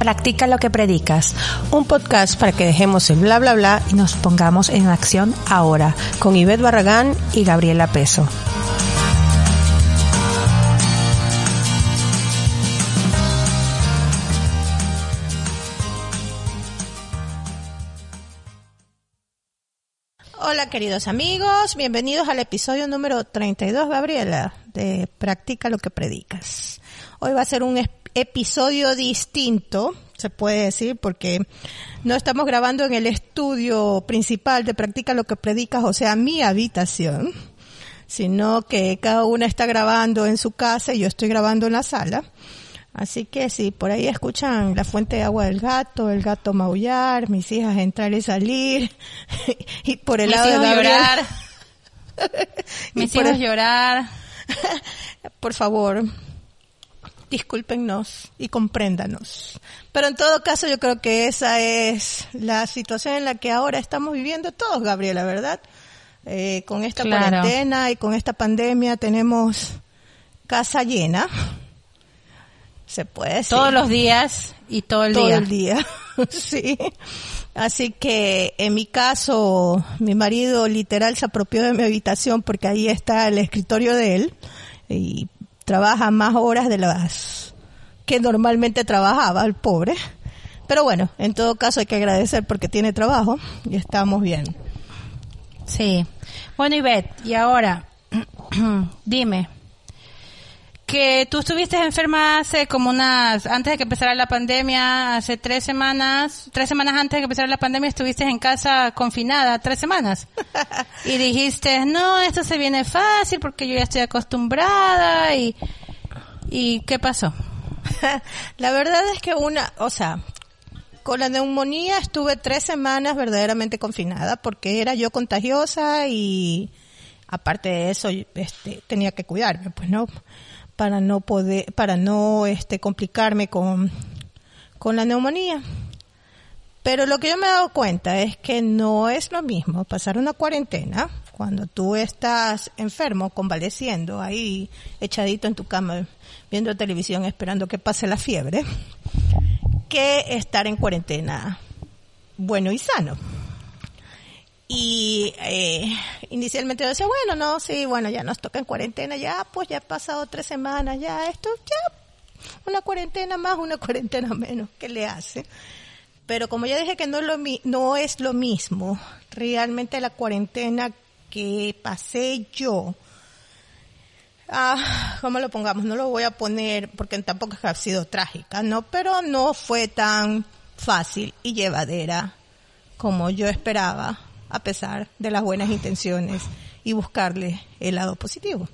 Practica lo que predicas, un podcast para que dejemos el bla bla bla y nos pongamos en acción ahora, con Ivette Barragán y Gabriela Peso. Hola queridos amigos, bienvenidos al episodio número 32, Gabriela, de Practica lo que predicas. Hoy va a ser un episodio distinto, se puede decir, porque no estamos grabando en el estudio principal de Practica lo que predicas, o sea, mi habitación, sino que cada una está grabando en su casa y yo estoy grabando en la sala. Así que si por ahí escuchan la fuente de agua del gato, el gato maullar, mis hijas entrar y salir, y por el lado de Gabriel, llorar, mis hijos llorar. Por favor, discúlpennos y compréndanos. Pero en todo caso yo creo que esa es la situación en la que ahora estamos viviendo todos, Gabriela, ¿verdad? Con esta cuarentena y con esta pandemia tenemos casa llena. Se puede decir. Todos los días y todo el día. Sí. Así que en mi caso, mi marido literal se apropió de mi habitación porque ahí está el escritorio de él y trabaja más horas de las que normalmente trabajaba, el pobre. Pero bueno, en todo caso hay que agradecer porque tiene trabajo y estamos bien. Sí. Bueno, Ivette, y ahora, dime, que tú estuviste enferma hace como antes de que empezara la pandemia, hace 3 semanas antes de que empezara la pandemia estuviste en casa confinada 3 semanas. Y dijiste, no, esto se viene fácil porque yo ya estoy acostumbrada y ¿qué pasó? La verdad es que con la neumonía estuve 3 semanas verdaderamente confinada porque era yo contagiosa y aparte de eso, tenía que cuidarme, pues no, para no complicarme con la neumonía. Pero lo que yo me he dado cuenta es que no es lo mismo pasar una cuarentena cuando tú estás enfermo, convaleciendo, ahí echadito en tu cama, viendo televisión, esperando que pase la fiebre, que estar en cuarentena bueno y sano. Y inicialmente yo decía, ya nos toca en cuarentena, ya he pasado 3 semanas, una cuarentena más, una cuarentena menos, ¿qué le hace? Pero como ya dije que no es lo mismo, realmente la cuarentena que pasé yo, ¿cómo lo pongamos? No lo voy a poner porque tampoco ha sido trágica, ¿no? Pero no fue tan fácil y llevadera como yo esperaba, a pesar de las buenas intenciones y buscarle el lado positivo.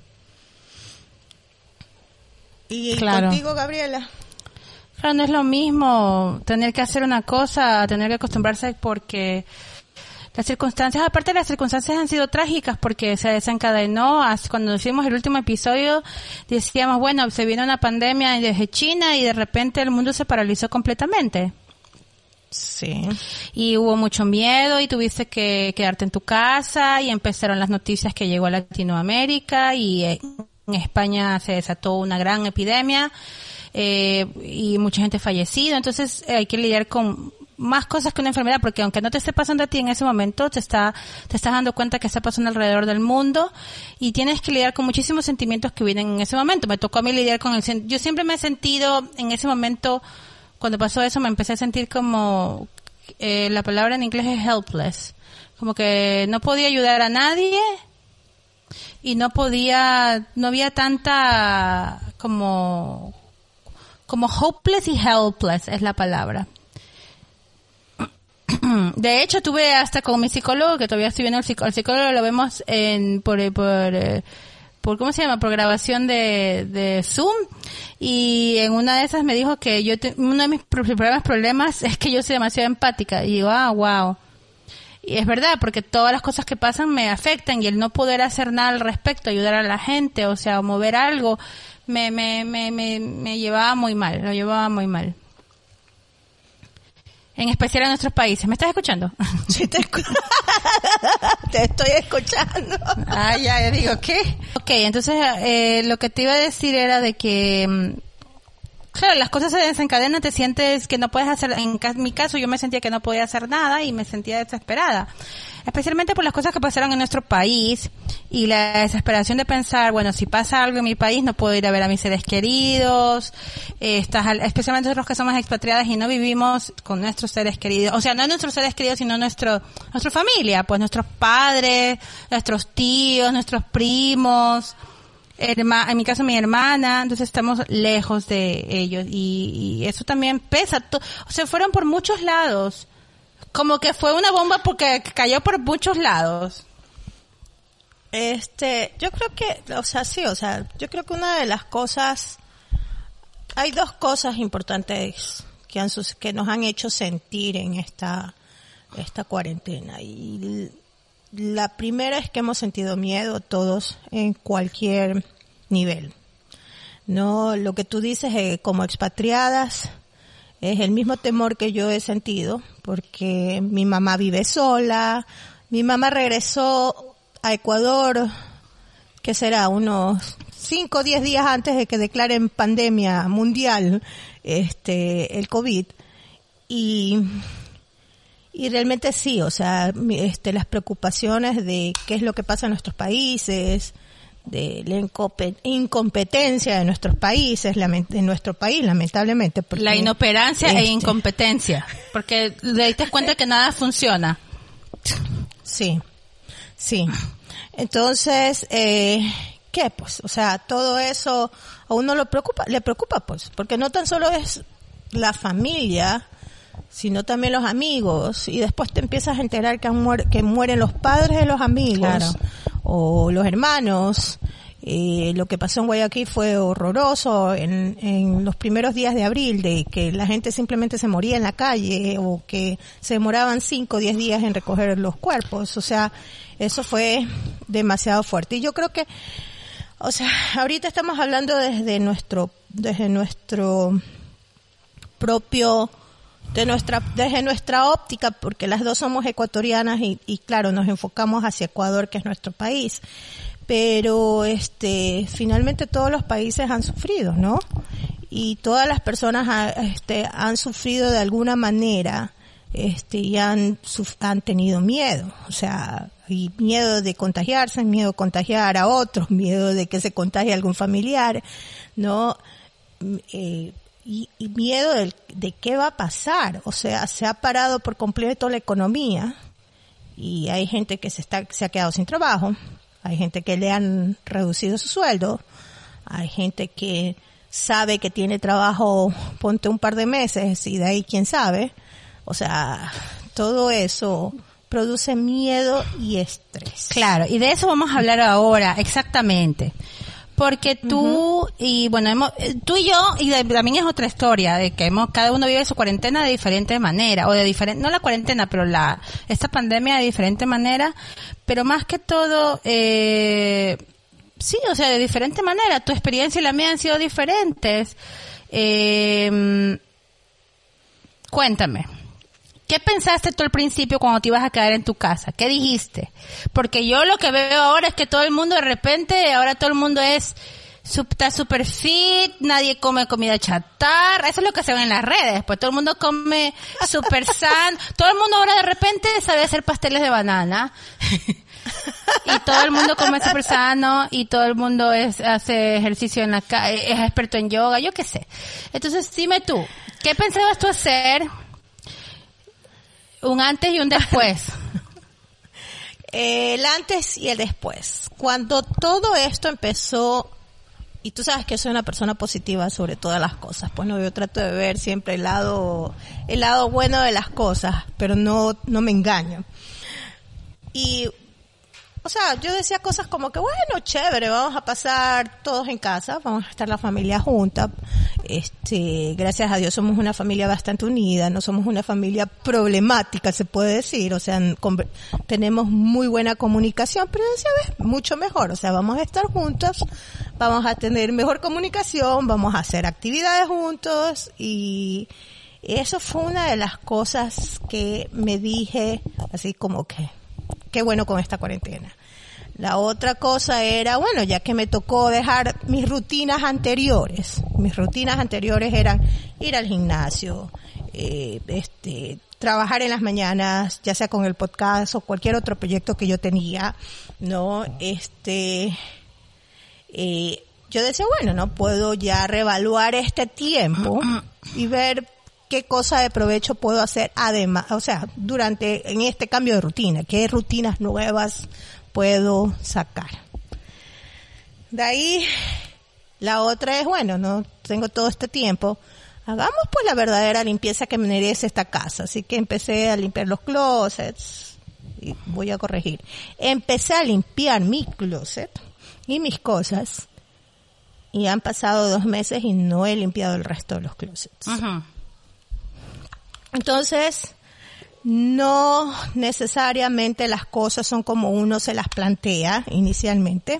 Y contigo, Gabriela. Claro, no es lo mismo tener que hacer una cosa, tener que acostumbrarse porque las circunstancias han sido trágicas porque se desencadenó, cuando hicimos el último episodio decíamos, bueno, se viene una pandemia desde China y de repente el mundo se paralizó completamente. Sí. Y hubo mucho miedo y tuviste que quedarte en tu casa y empezaron las noticias que llegó a Latinoamérica y en España se desató una gran epidemia y mucha gente fallecida. Entonces hay que lidiar con más cosas que una enfermedad porque aunque no te esté pasando a ti en ese momento, te estás dando cuenta que está pasando alrededor del mundo y tienes que lidiar con muchísimos sentimientos que vienen en ese momento. Me tocó a mí lidiar con yo siempre me he sentido en ese momento. Cuando pasó eso me empecé a sentir como, la palabra en inglés es helpless, como que no podía ayudar a nadie y no había tanta como hopeless y helpless es la palabra. De hecho tuve hasta con mi psicólogo, que todavía estoy viendo al psicólogo, lo vemos por ¿cómo se llama? Por grabación de Zoom. Y en una de esas me dijo que uno de mis problemas es que yo soy demasiado empática. Y digo, wow. Y es verdad, porque todas las cosas que pasan me afectan y el no poder hacer nada al respecto, ayudar a la gente, o sea, mover algo, me llevaba muy mal, lo llevaba muy mal. En especial en nuestros países. ¿Me estás escuchando? Sí, te estoy escuchando. Ya digo, ¿qué? Ok, entonces lo que te iba a decir era de que Claro, las cosas se desencadenan, te sientes que no puedes hacer, mi caso yo me sentía que no podía hacer nada y me sentía desesperada. Especialmente por las cosas que pasaron en nuestro país y la desesperación de pensar, bueno, si pasa algo en mi país no puedo ir a ver a mis seres queridos, especialmente nosotros que somos expatriadas y no vivimos con nuestros seres queridos, o sea, no nuestros seres queridos sino nuestra familia, pues nuestros padres, nuestros tíos, nuestros primos, en mi caso mi hermana, entonces estamos lejos de ellos y eso también pesa, o sea, fueron por muchos lados, como que fue una bomba porque cayó por muchos lados. Yo creo que, o sea, sí, o sea, yo creo que una de las cosas, hay dos cosas importantes que nos han hecho sentir en esta cuarentena y la primera es que hemos sentido miedo todos en cualquier nivel. No, lo que tú dices como expatriadas es el mismo temor que yo he sentido porque mi mamá vive sola, mi mamá regresó a Ecuador, que será unos 5 o 10 días antes de que declaren pandemia mundial, el COVID y realmente sí, o sea, las preocupaciones de qué es lo que pasa en nuestros países, de la incompetencia de nuestros países, de nuestro país, lamentablemente. Porque, la inoperancia e incompetencia, porque te diste cuenta que nada funciona. Sí. Entonces, ¿qué? Pues, o sea, todo eso a uno le preocupa pues, porque no tan solo es la familia, sino también los amigos, y después te empiezas a enterar que mueren los padres de los amigos, claro, o los hermanos. Lo que pasó en Guayaquil fue horroroso en los primeros días de abril, de que la gente simplemente se moría en la calle, o que se demoraban 5 o 10 días en recoger los cuerpos. O sea, eso fue demasiado fuerte. Y yo creo que, o sea, ahorita estamos hablando desde nuestro propio, desde nuestra óptica, porque las dos somos ecuatorianas y claro, nos enfocamos hacia Ecuador, que es nuestro país. Pero finalmente todos los países han sufrido, ¿no? Y todas las personas han sufrido de alguna manera, y han tenido miedo, o sea, y miedo de contagiarse, miedo de contagiar a otros, miedo de que se contagie algún familiar, ¿no? Y miedo de qué va a pasar, o sea, se ha parado por completo la economía y hay gente que se ha quedado sin trabajo. Hay gente que le han reducido su sueldo, hay gente que sabe que tiene trabajo, ponte un par de meses y de ahí quién sabe. O sea, todo eso produce miedo y estrés. Claro, y de eso vamos a hablar ahora, exactamente. Porque tú y bueno, tú y yo, y también es otra historia, de que cada uno vive su cuarentena de diferente manera, o de diferente, no la cuarentena, pero esta pandemia de diferente manera, pero más que todo, sí, o sea, de diferente manera, tu experiencia y la mía han sido diferentes. Cuéntame. ¿Qué pensaste tú al principio cuando te ibas a quedar en tu casa? ¿Qué dijiste? Porque yo lo que veo ahora es que todo el mundo de repente, ahora todo el mundo está super fit, nadie come comida chatarra, eso es lo que se ve en las redes, pues todo el mundo come super sano, todo el mundo ahora de repente sabe hacer pasteles de banana, y todo el mundo come super sano, y todo el mundo hace ejercicio en la calle, es experto en yoga, yo qué sé. Entonces dime tú, ¿qué pensabas tú hacer? Un antes y un después. El antes y el después. Cuando todo esto empezó, y tú sabes que soy una persona positiva sobre todas las cosas, pues no, yo trato de ver siempre el lado bueno de las cosas, pero no me engaño. Y, o sea, yo decía cosas como que, bueno, chévere, vamos a pasar todos en casa, vamos a estar la familia junta. Gracias a Dios somos una familia bastante unida, no somos una familia problemática, se puede decir, o sea, tenemos muy buena comunicación, pero decía, mucho mejor, o sea, vamos a estar juntos, vamos a tener mejor comunicación, vamos a hacer actividades juntos, y eso fue una de las cosas que me dije, así como que, qué bueno con esta cuarentena. La otra cosa era, bueno, ya que me tocó dejar mis rutinas anteriores eran ir al gimnasio, trabajar en las mañanas, ya sea con el podcast o cualquier otro proyecto que yo tenía, ¿no? Yo decía, bueno, no puedo ya reevaluar este tiempo y ver qué cosa de provecho puedo hacer además, o sea, en este cambio de rutina, qué rutinas nuevas puedo sacar. De ahí, la otra es, bueno, no tengo todo este tiempo, hagamos pues la verdadera limpieza que merece esta casa. Así que empecé a limpiar los closets, y voy a corregir, empecé a limpiar mi closet y mis cosas, y han pasado 2 meses y no he limpiado el resto de los closets. Uh-huh. Entonces, no necesariamente las cosas son como uno se las plantea inicialmente.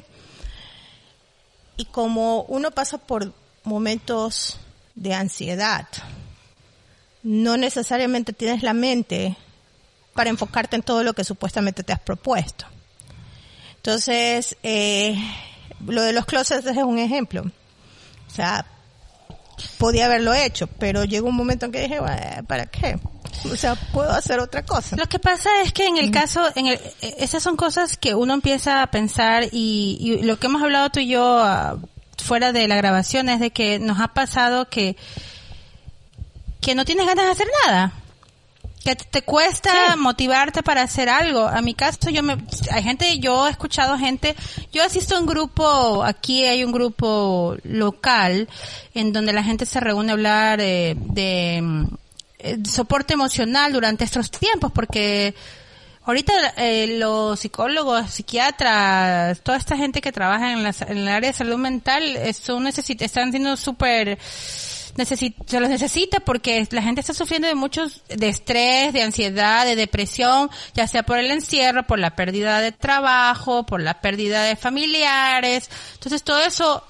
Y como uno pasa por momentos de ansiedad, no necesariamente tienes la mente para enfocarte en todo lo que supuestamente te has propuesto. Entonces, lo de los closets es un ejemplo. O sea, podía haberlo hecho, pero llegó un momento en que dije, bueno, ¿para qué? O sea, puedo hacer otra cosa. Lo que pasa es que en el caso, esas son cosas que uno empieza a pensar y lo que hemos hablado tú y yo fuera de la grabación es de que nos ha pasado que no tienes ganas de hacer nada. Que te cuesta motivarte para hacer algo. A mi caso, yo he escuchado gente, yo asisto a un grupo, aquí hay un grupo local en donde la gente se reúne a hablar de soporte emocional durante estos tiempos, porque ahorita los psicólogos, psiquiatras, toda esta gente que trabaja en el área de salud mental, están siendo súper, se los necesita porque la gente está sufriendo de estrés, de ansiedad, de depresión, ya sea por el encierro, por la pérdida de trabajo, por la pérdida de familiares. Entonces todo eso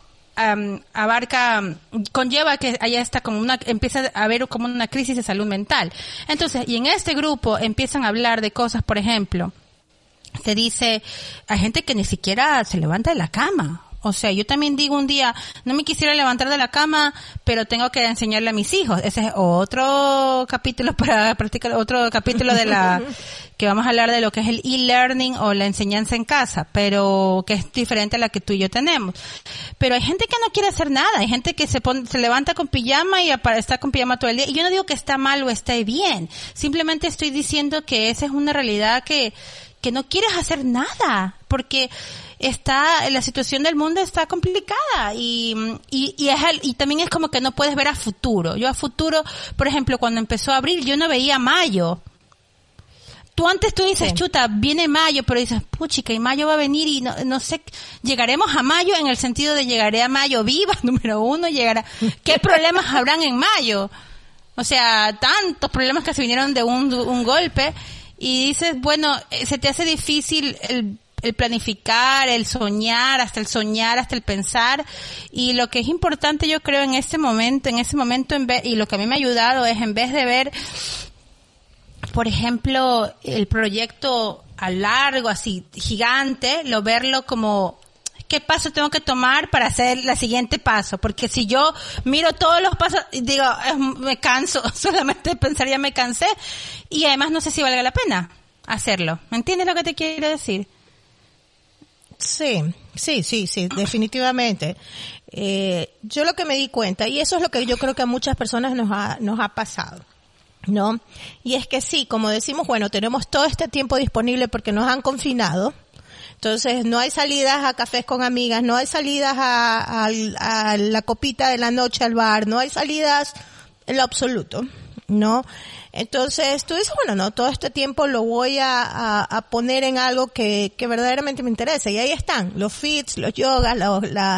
conlleva que empieza a haber como una crisis de salud mental. Entonces, y en este grupo empiezan a hablar de cosas, por ejemplo, se dice, hay gente que ni siquiera se levanta de la cama. O sea, yo también digo un día, no me quisiera levantar de la cama, pero tengo que enseñarle a mis hijos. Ese es otro capítulo para practicar, otro capítulo que vamos a hablar de lo que es el e-learning o la enseñanza en casa, pero que es diferente a la que tú y yo tenemos. Pero hay gente que no quiere hacer nada, hay gente que se levanta con pijama y está con pijama todo el día. Y yo no digo que está mal o está bien, simplemente estoy diciendo que esa es una realidad que no quieres hacer nada, porque la situación del mundo está complicada y también es como que no puedes ver a futuro. Yo a futuro, por ejemplo, cuando empezó abril, yo no veía mayo. Tú dices, chuta, viene mayo, pero dices, puchica, y mayo va a venir y no sé, llegaremos a mayo en el sentido de llegaré a mayo viva, número 1, ¿qué problemas habrán en mayo? O sea, tantos problemas que se vinieron de un golpe y dices, bueno, se te hace difícil el planificar, el soñar, hasta el pensar, y lo que es importante yo creo en ese momento, y lo que a mí me ha ayudado es en vez de ver, por ejemplo, el proyecto a largo, así, gigante, verlo como, ¿qué paso tengo que tomar para hacer el siguiente paso? Porque si yo miro todos los pasos, digo, me canso, solamente de pensar ya me cansé, y además no sé si valga la pena hacerlo. ¿Me entiendes lo que te quiero decir? Sí, definitivamente. Yo lo que me di cuenta, y eso es lo que yo creo que a muchas personas nos ha pasado, ¿no? Y es que sí, como decimos, bueno, tenemos todo este tiempo disponible porque nos han confinado. Entonces, no hay salidas a cafés con amigas, no hay salidas a la copita de la noche al bar, no hay salidas en lo absoluto, ¿no? Entonces, tú dices, bueno, no, todo este tiempo lo voy a poner en algo que verdaderamente me interesa. Y ahí están, los fits, los yogas, los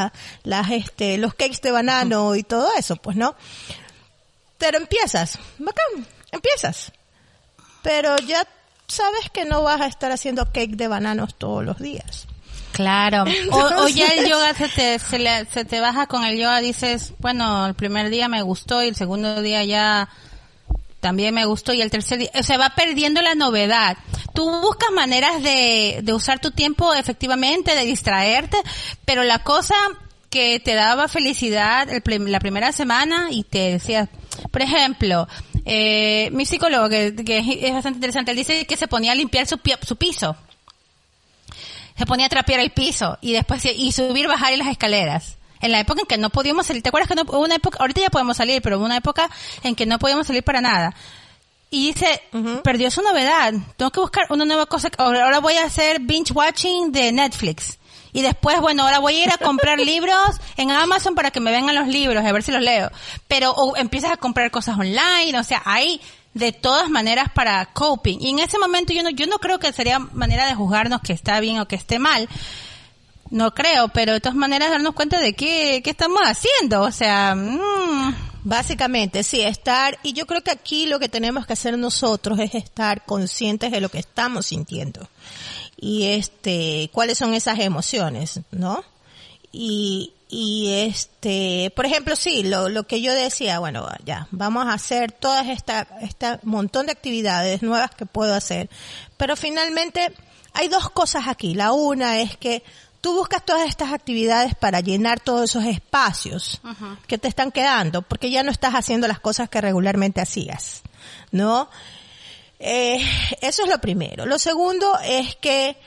cakes de banano y todo eso, pues, ¿no? Pero empiezas, bacán, empiezas. Pero ya sabes que no vas a estar haciendo cake de bananos todos los días. Claro. O ya el yoga se te baja con el yoga, dices, bueno, el primer día me gustó y el segundo día ya también me gustó. Y el tercer día, o sea, va perdiendo la novedad. Tú buscas maneras de usar tu tiempo efectivamente, de distraerte, pero la cosa que te daba felicidad la primera semana y te decía, por ejemplo, mi psicólogo, que es bastante interesante, él dice que se ponía a limpiar su piso. Se ponía a trapear el piso y después y subir, bajar y las escaleras. En la época en que no podíamos salir, ¿te acuerdas que hubo una época, ahorita ya podemos salir, pero hubo una época en que no podíamos salir para nada? Y dice, perdió su novedad, tengo que buscar una nueva cosa, ahora voy a hacer binge watching de Netflix. Y después, bueno, ahora voy a ir a comprar libros en Amazon para que me vengan los libros, a ver si los leo. Pero o empiezas a comprar cosas online, o sea, hay de todas maneras para coping. Y en ese momento yo no creo que sería manera de juzgarnos que está bien o que esté mal. No creo, pero de todas maneras darnos cuenta de qué estamos haciendo, o sea, Básicamente, sí, y yo creo que aquí lo que tenemos que hacer nosotros es estar conscientes de lo que estamos sintiendo. Y cuáles son esas emociones, ¿no? Y por ejemplo, sí, lo que yo decía, bueno, ya, vamos a hacer todas esta montón de actividades nuevas que puedo hacer. Pero finalmente hay dos cosas aquí. La una es que tú buscas todas estas actividades para llenar todos esos espacios que te están quedando, porque ya no estás haciendo las cosas que regularmente hacías, ¿no? Eso es lo primero. Lo segundo es que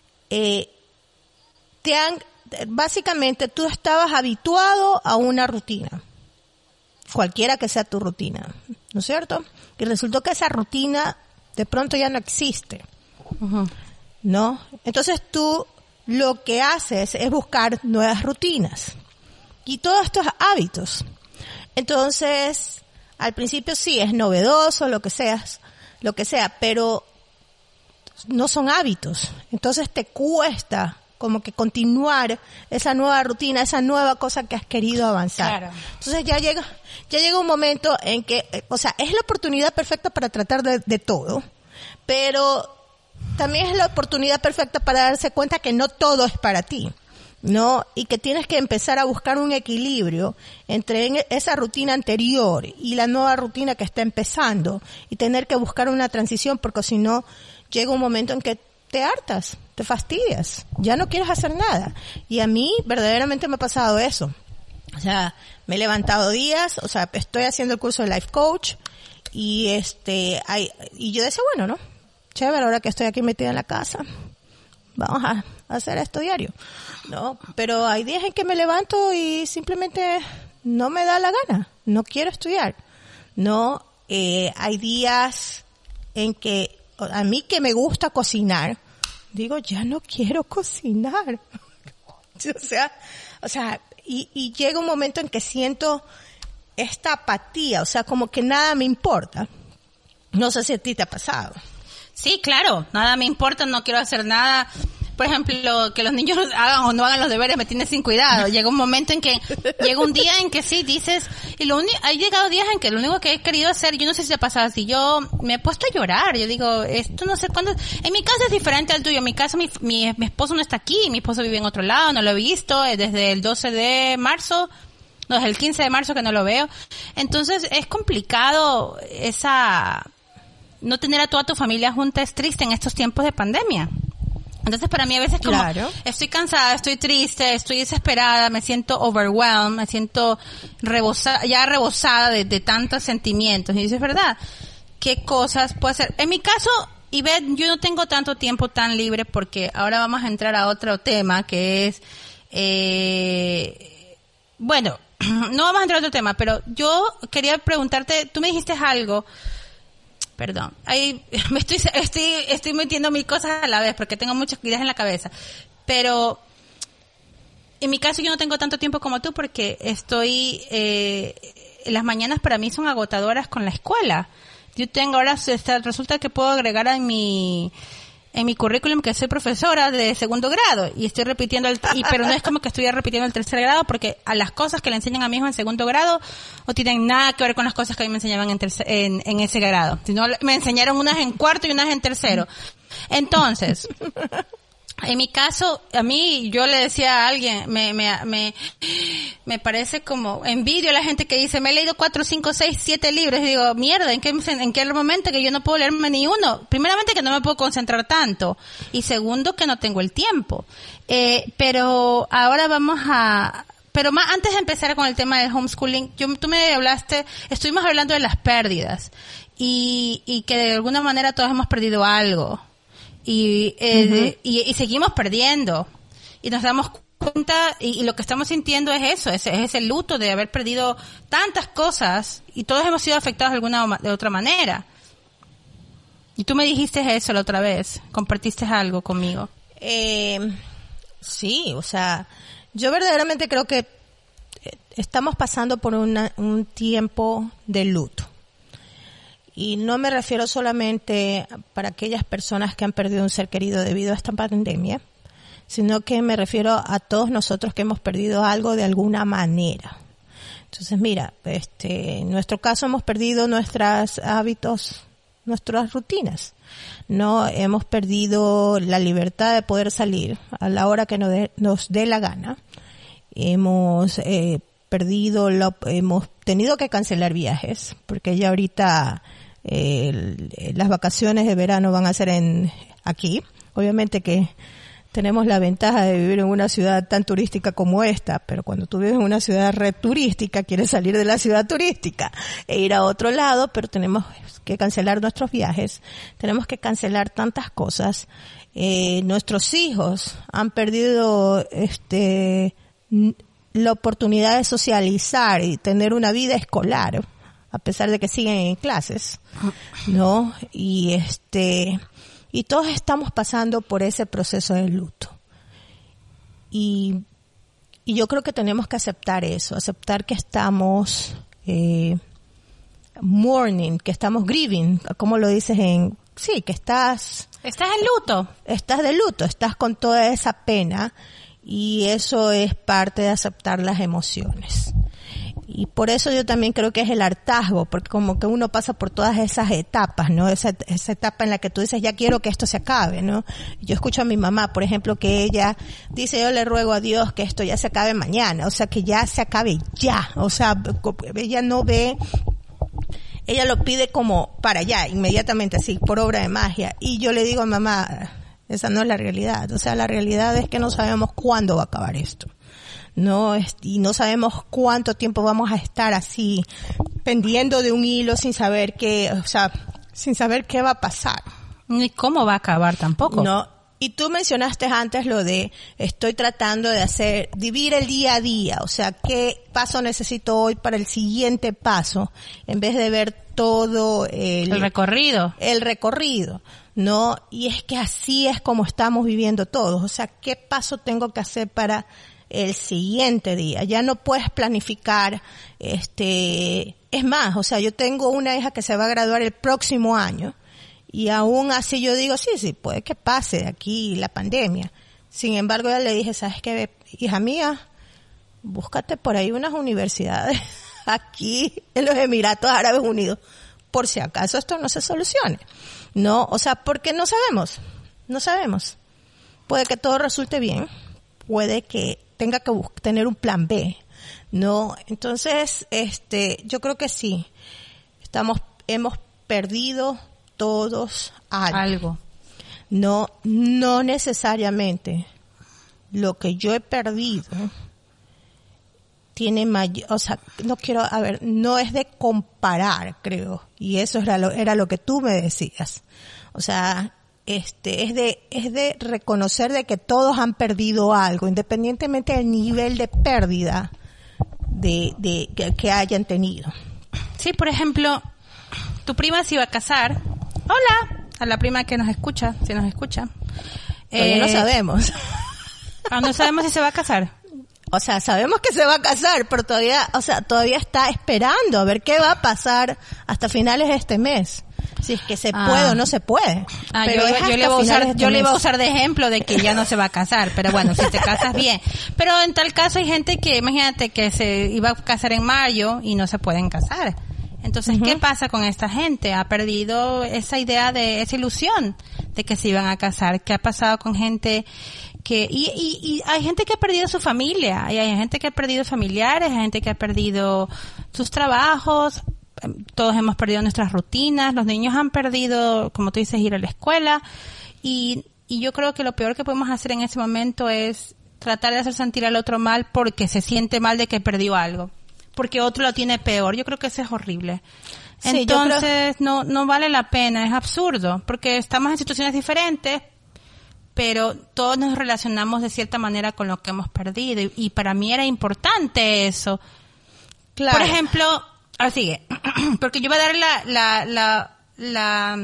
básicamente tú estabas habituado a una rutina, cualquiera que sea tu rutina, ¿no es cierto? Y resultó que esa rutina de pronto ya no existe, ¿no? Entonces tú lo que haces es buscar nuevas rutinas y todos estos hábitos. Entonces, al principio sí, es novedoso, lo que sea, pero no son hábitos. Entonces te cuesta como que continuar esa nueva rutina, esa nueva cosa que has querido avanzar. Claro. Entonces ya llega un momento en que, o sea, es la oportunidad perfecta para tratar de todo, pero también es la oportunidad perfecta para darse cuenta que no todo es para ti, ¿no? Y que tienes que empezar a buscar un equilibrio entre esa rutina anterior y la nueva rutina que está empezando y tener que buscar una transición, porque si no llega un momento en que te hartas, te fastidias, ya no quieres hacer nada. Y a mí verdaderamente me ha pasado eso. O sea, me he levantado días, o sea, estoy haciendo el curso de Life Coach y y yo decía, bueno, ¿no? Chévere, ahora que estoy aquí metida en la casa, vamos a hacer esto diario, ¿no? Pero hay días en que me levanto y simplemente no me da la gana, no quiero estudiar, ¿no? Hay días en que a mí que me gusta cocinar, digo, ya no quiero cocinar. o sea, y llega un momento en que siento esta apatía, o sea, como que nada me importa. No sé si a ti te ha pasado. Sí, claro, nada me importa, no quiero hacer nada. Por ejemplo, que los niños hagan o no hagan los deberes me tiene sin cuidado. Llega un momento en que, llega un día en que sí dices, hay llegado días en que lo único que he querido hacer, yo no sé si te ha pasado así, yo me he puesto a llorar, yo digo, esto no sé cuándo, en mi caso es diferente al tuyo, en mi caso mi esposo no está aquí, mi esposo vive en otro lado, no lo he visto, desde el 12 de marzo, no, desde el 15 de marzo que no lo veo. Entonces es complicado no tener a toda tu familia junta, es triste en estos tiempos de pandemia. Entonces para mí a veces como, estoy cansada, estoy triste, estoy desesperada, me siento overwhelmed, me siento rebosada de tantos sentimientos. Y dices, ¿verdad? ¿Qué cosas puedo hacer? En mi caso, Ivette, yo no tengo tanto tiempo tan libre porque ahora vamos a entrar a otro tema que es, bueno, no vamos a entrar a otro tema, pero yo quería preguntarte, tú me dijiste algo. Perdón, ahí me estoy metiendo mil cosas a la vez porque tengo muchas ideas en la cabeza. Pero en mi caso yo no tengo tanto tiempo como tú porque las mañanas para mí son agotadoras con la escuela. Yo tengo ahora, resulta que puedo agregar en mi currículum que soy profesora de segundo grado y estoy repitiendo pero no es como que estuviera repitiendo el tercer grado porque a las cosas que le enseñan a mi hijo en segundo grado no tienen nada que ver con las cosas que a mí me enseñaban en ese grado, sino me enseñaron unas en cuarto y unas en tercero. Entonces, En mi caso, a mí, yo le decía a alguien, me parece como envidio a la gente que dice, me he leído 4, 5, 6, 7 libros, y digo, mierda, ¿en qué momento que yo no puedo leerme ni uno? Primeramente que no me puedo concentrar tanto, y segundo que no tengo el tiempo. Pero ahora pero más antes de empezar con el tema del homeschooling, tú me hablaste, estuvimos hablando de las pérdidas, y que de alguna manera todos hemos perdido algo. Y seguimos perdiendo y nos damos cuenta y lo que estamos sintiendo es eso, es el luto de haber perdido tantas cosas y todos hemos sido afectados de otra manera. Y tú me dijiste eso la otra vez, compartiste algo conmigo. Sí, o sea, yo verdaderamente creo que estamos pasando por un tiempo de luto. Y no me refiero solamente para aquellas personas que han perdido un ser querido debido a esta pandemia, sino que me refiero a todos nosotros que hemos perdido algo de alguna manera. Entonces, mira, en nuestro caso hemos perdido nuestros hábitos, nuestras rutinas. No hemos perdido la libertad de poder salir a la hora que nos dé la gana. Hemos hemos tenido que cancelar viajes, porque ya ahorita las vacaciones de verano van a ser aquí. Obviamente que tenemos la ventaja de vivir en una ciudad tan turística como esta, pero cuando tú vives en una ciudad red turística, quieres salir de la ciudad turística e ir a otro lado, pero tenemos que cancelar nuestros viajes, tenemos que cancelar tantas cosas. Nuestros hijos han perdido la oportunidad de socializar y tener una vida escolar, a pesar de que siguen en clases, ¿no? Y todos estamos pasando por ese proceso de luto. Y yo creo que tenemos que aceptar eso, aceptar que estamos mourning, que estamos grieving, como lo dices que estás en luto. Estás de luto, estás con toda esa pena, y eso es parte de aceptar las emociones. Y por eso yo también creo que es el hartazgo, porque como que uno pasa por todas esas etapas, ¿no? Esa etapa en la que tú dices, ya quiero que esto se acabe, ¿no? Yo escucho a mi mamá, por ejemplo, que ella dice, yo le ruego a Dios que esto ya se acabe mañana, o sea, que ya se acabe ya. O sea, ella no ve, ella lo pide como para allá, inmediatamente, así, por obra de magia. Y yo le digo, mamá, esa no es la realidad. O sea, la realidad es que no sabemos cuándo va a acabar esto. No, y no sabemos cuánto tiempo vamos a estar así, pendiendo de un hilo sin saber qué va a pasar. Ni cómo va a acabar tampoco. No. Y tú mencionaste antes lo de, estoy tratando de vivir el día a día, o sea, qué paso necesito hoy para el siguiente paso, en vez de ver todo el recorrido. ¿No? Y es que así es como estamos viviendo todos, o sea, qué paso tengo que hacer para el siguiente día. Ya no puedes planificar, es más, o sea, yo tengo una hija que se va a graduar el próximo año, y aún así yo digo, sí, puede que pase aquí la pandemia. Sin embargo, ya le dije, ¿sabes qué, hija mía? Búscate por ahí unas universidades aquí en los Emiratos Árabes Unidos, por si acaso esto no se solucione. No, o sea, porque no sabemos. Puede que todo resulte bien, puede que tenga que tener un plan B, ¿no? Entonces, yo creo que sí, hemos perdido todos algo. No necesariamente lo que yo he perdido tiene mayor, o sea, no es de comparar, creo, y eso era lo que tú me decías. O sea, es de reconocer de que todos han perdido algo, independientemente del nivel de pérdida que hayan tenido. Sí, por ejemplo, tu prima se iba a casar. Hola, a la prima que nos escucha, si nos escucha. No sabemos. No sabemos si se va a casar. O sea, sabemos que se va a casar, pero todavía está esperando a ver qué va a pasar hasta finales de este mes. Si es que se puede o no se puede. Pero yo le iba a usar de ejemplo de que ya no se va a casar, pero bueno, si te casas bien. Pero en tal caso hay gente que, imagínate que se iba a casar en mayo y no se pueden casar. Entonces, ¿qué pasa con esta gente? Ha perdido esa idea esa ilusión de que se iban a casar. ¿Qué ha pasado con gente y hay gente que ha perdido su familia, y hay gente que ha perdido familiares, hay gente que ha perdido sus trabajos, todos hemos perdido nuestras rutinas, los niños han perdido, como tú dices, ir a la escuela, y yo creo que lo peor que podemos hacer en ese momento es tratar de hacer sentir al otro mal porque se siente mal de que perdió algo, porque otro lo tiene peor. Yo creo que eso es horrible. Sí, entonces no vale la pena, es absurdo, porque estamos en situaciones diferentes, pero todos nos relacionamos de cierta manera con lo que hemos perdido, y para mí era importante eso. Claro. Por ejemplo, ahora sigue, porque yo voy a dar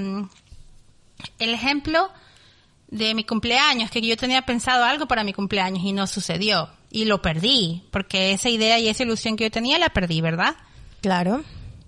el ejemplo de mi cumpleaños, que yo tenía pensado algo para mi cumpleaños y no sucedió, y lo perdí, porque esa idea y esa ilusión que yo tenía la perdí, ¿verdad? Claro.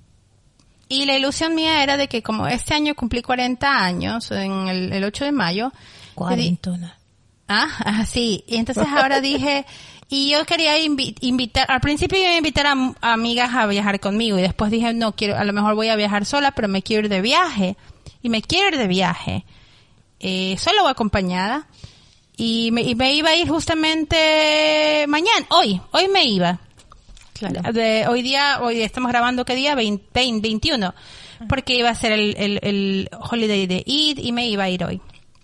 Y la ilusión mía era de que como este año cumplí 40 años, en el 8 de mayo. Cuarentona. Sí. Y entonces ahora dije, y yo quería invitar, al principio iba a invitar a amigas a viajar conmigo, y después dije, no, a lo mejor voy a viajar sola, pero me quiero ir de viaje. Y me quiero ir de viaje. Solo o acompañada. Y me iba a ir justamente mañana, hoy me iba. Claro. Hoy día estamos grabando, ¿qué día? 21. Porque iba a ser el holiday de Eid y me iba a ir hoy.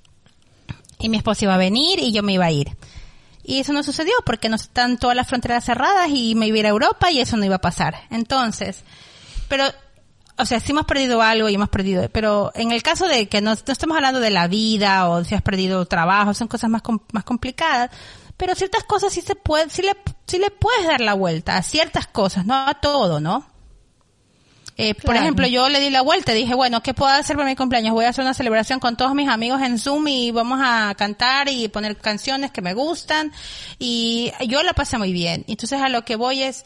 Y mi esposo iba a venir y yo me iba a ir. Y eso no sucedió porque no están todas las fronteras cerradas y me iba a ir a Europa y eso no iba a pasar. Entonces, pero, o sea, sí hemos perdido algo y hemos perdido, pero en el caso de que no estamos hablando de la vida o si has perdido trabajo, son cosas más complicadas. Pero ciertas cosas sí le puedes dar la vuelta a ciertas cosas, no a todo, ¿no? Claro. Por ejemplo, yo le di la vuelta y dije, bueno, ¿qué puedo hacer para mi cumpleaños? Voy a hacer una celebración con todos mis amigos en Zoom y vamos a cantar y poner canciones que me gustan, y yo la pasé muy bien. Entonces a lo que voy es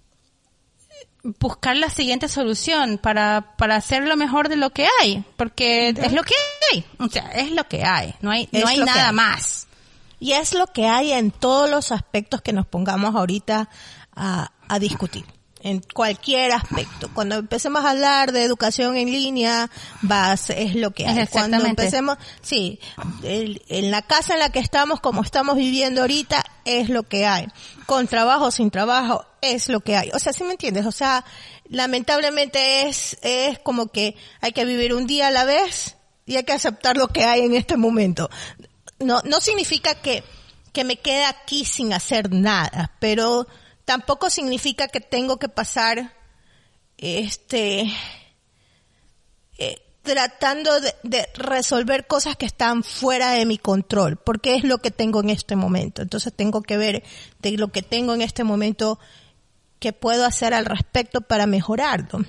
buscar la siguiente solución para hacer lo mejor de lo que hay, porque es lo que hay, o sea, es lo que hay, no hay nada más. Y es lo que hay en todos los aspectos que nos pongamos ahorita a discutir. En cualquier aspecto. Cuando empecemos a hablar de educación en línea, es lo que hay. Cuando empecemos, sí, en la casa en la que estamos, como estamos viviendo ahorita, es lo que hay. Con trabajo o sin trabajo, es lo que hay. O sea, ¿sí me entiendes? O sea, lamentablemente es como que hay que vivir un día a la vez y hay que aceptar lo que hay en este momento. No significa que me quede aquí sin hacer nada, pero tampoco significa que tengo que pasar tratando de resolver cosas que están fuera de mi control, porque es lo que tengo en este momento. Entonces tengo que ver de lo que tengo en este momento qué puedo hacer al respecto para mejorarlo.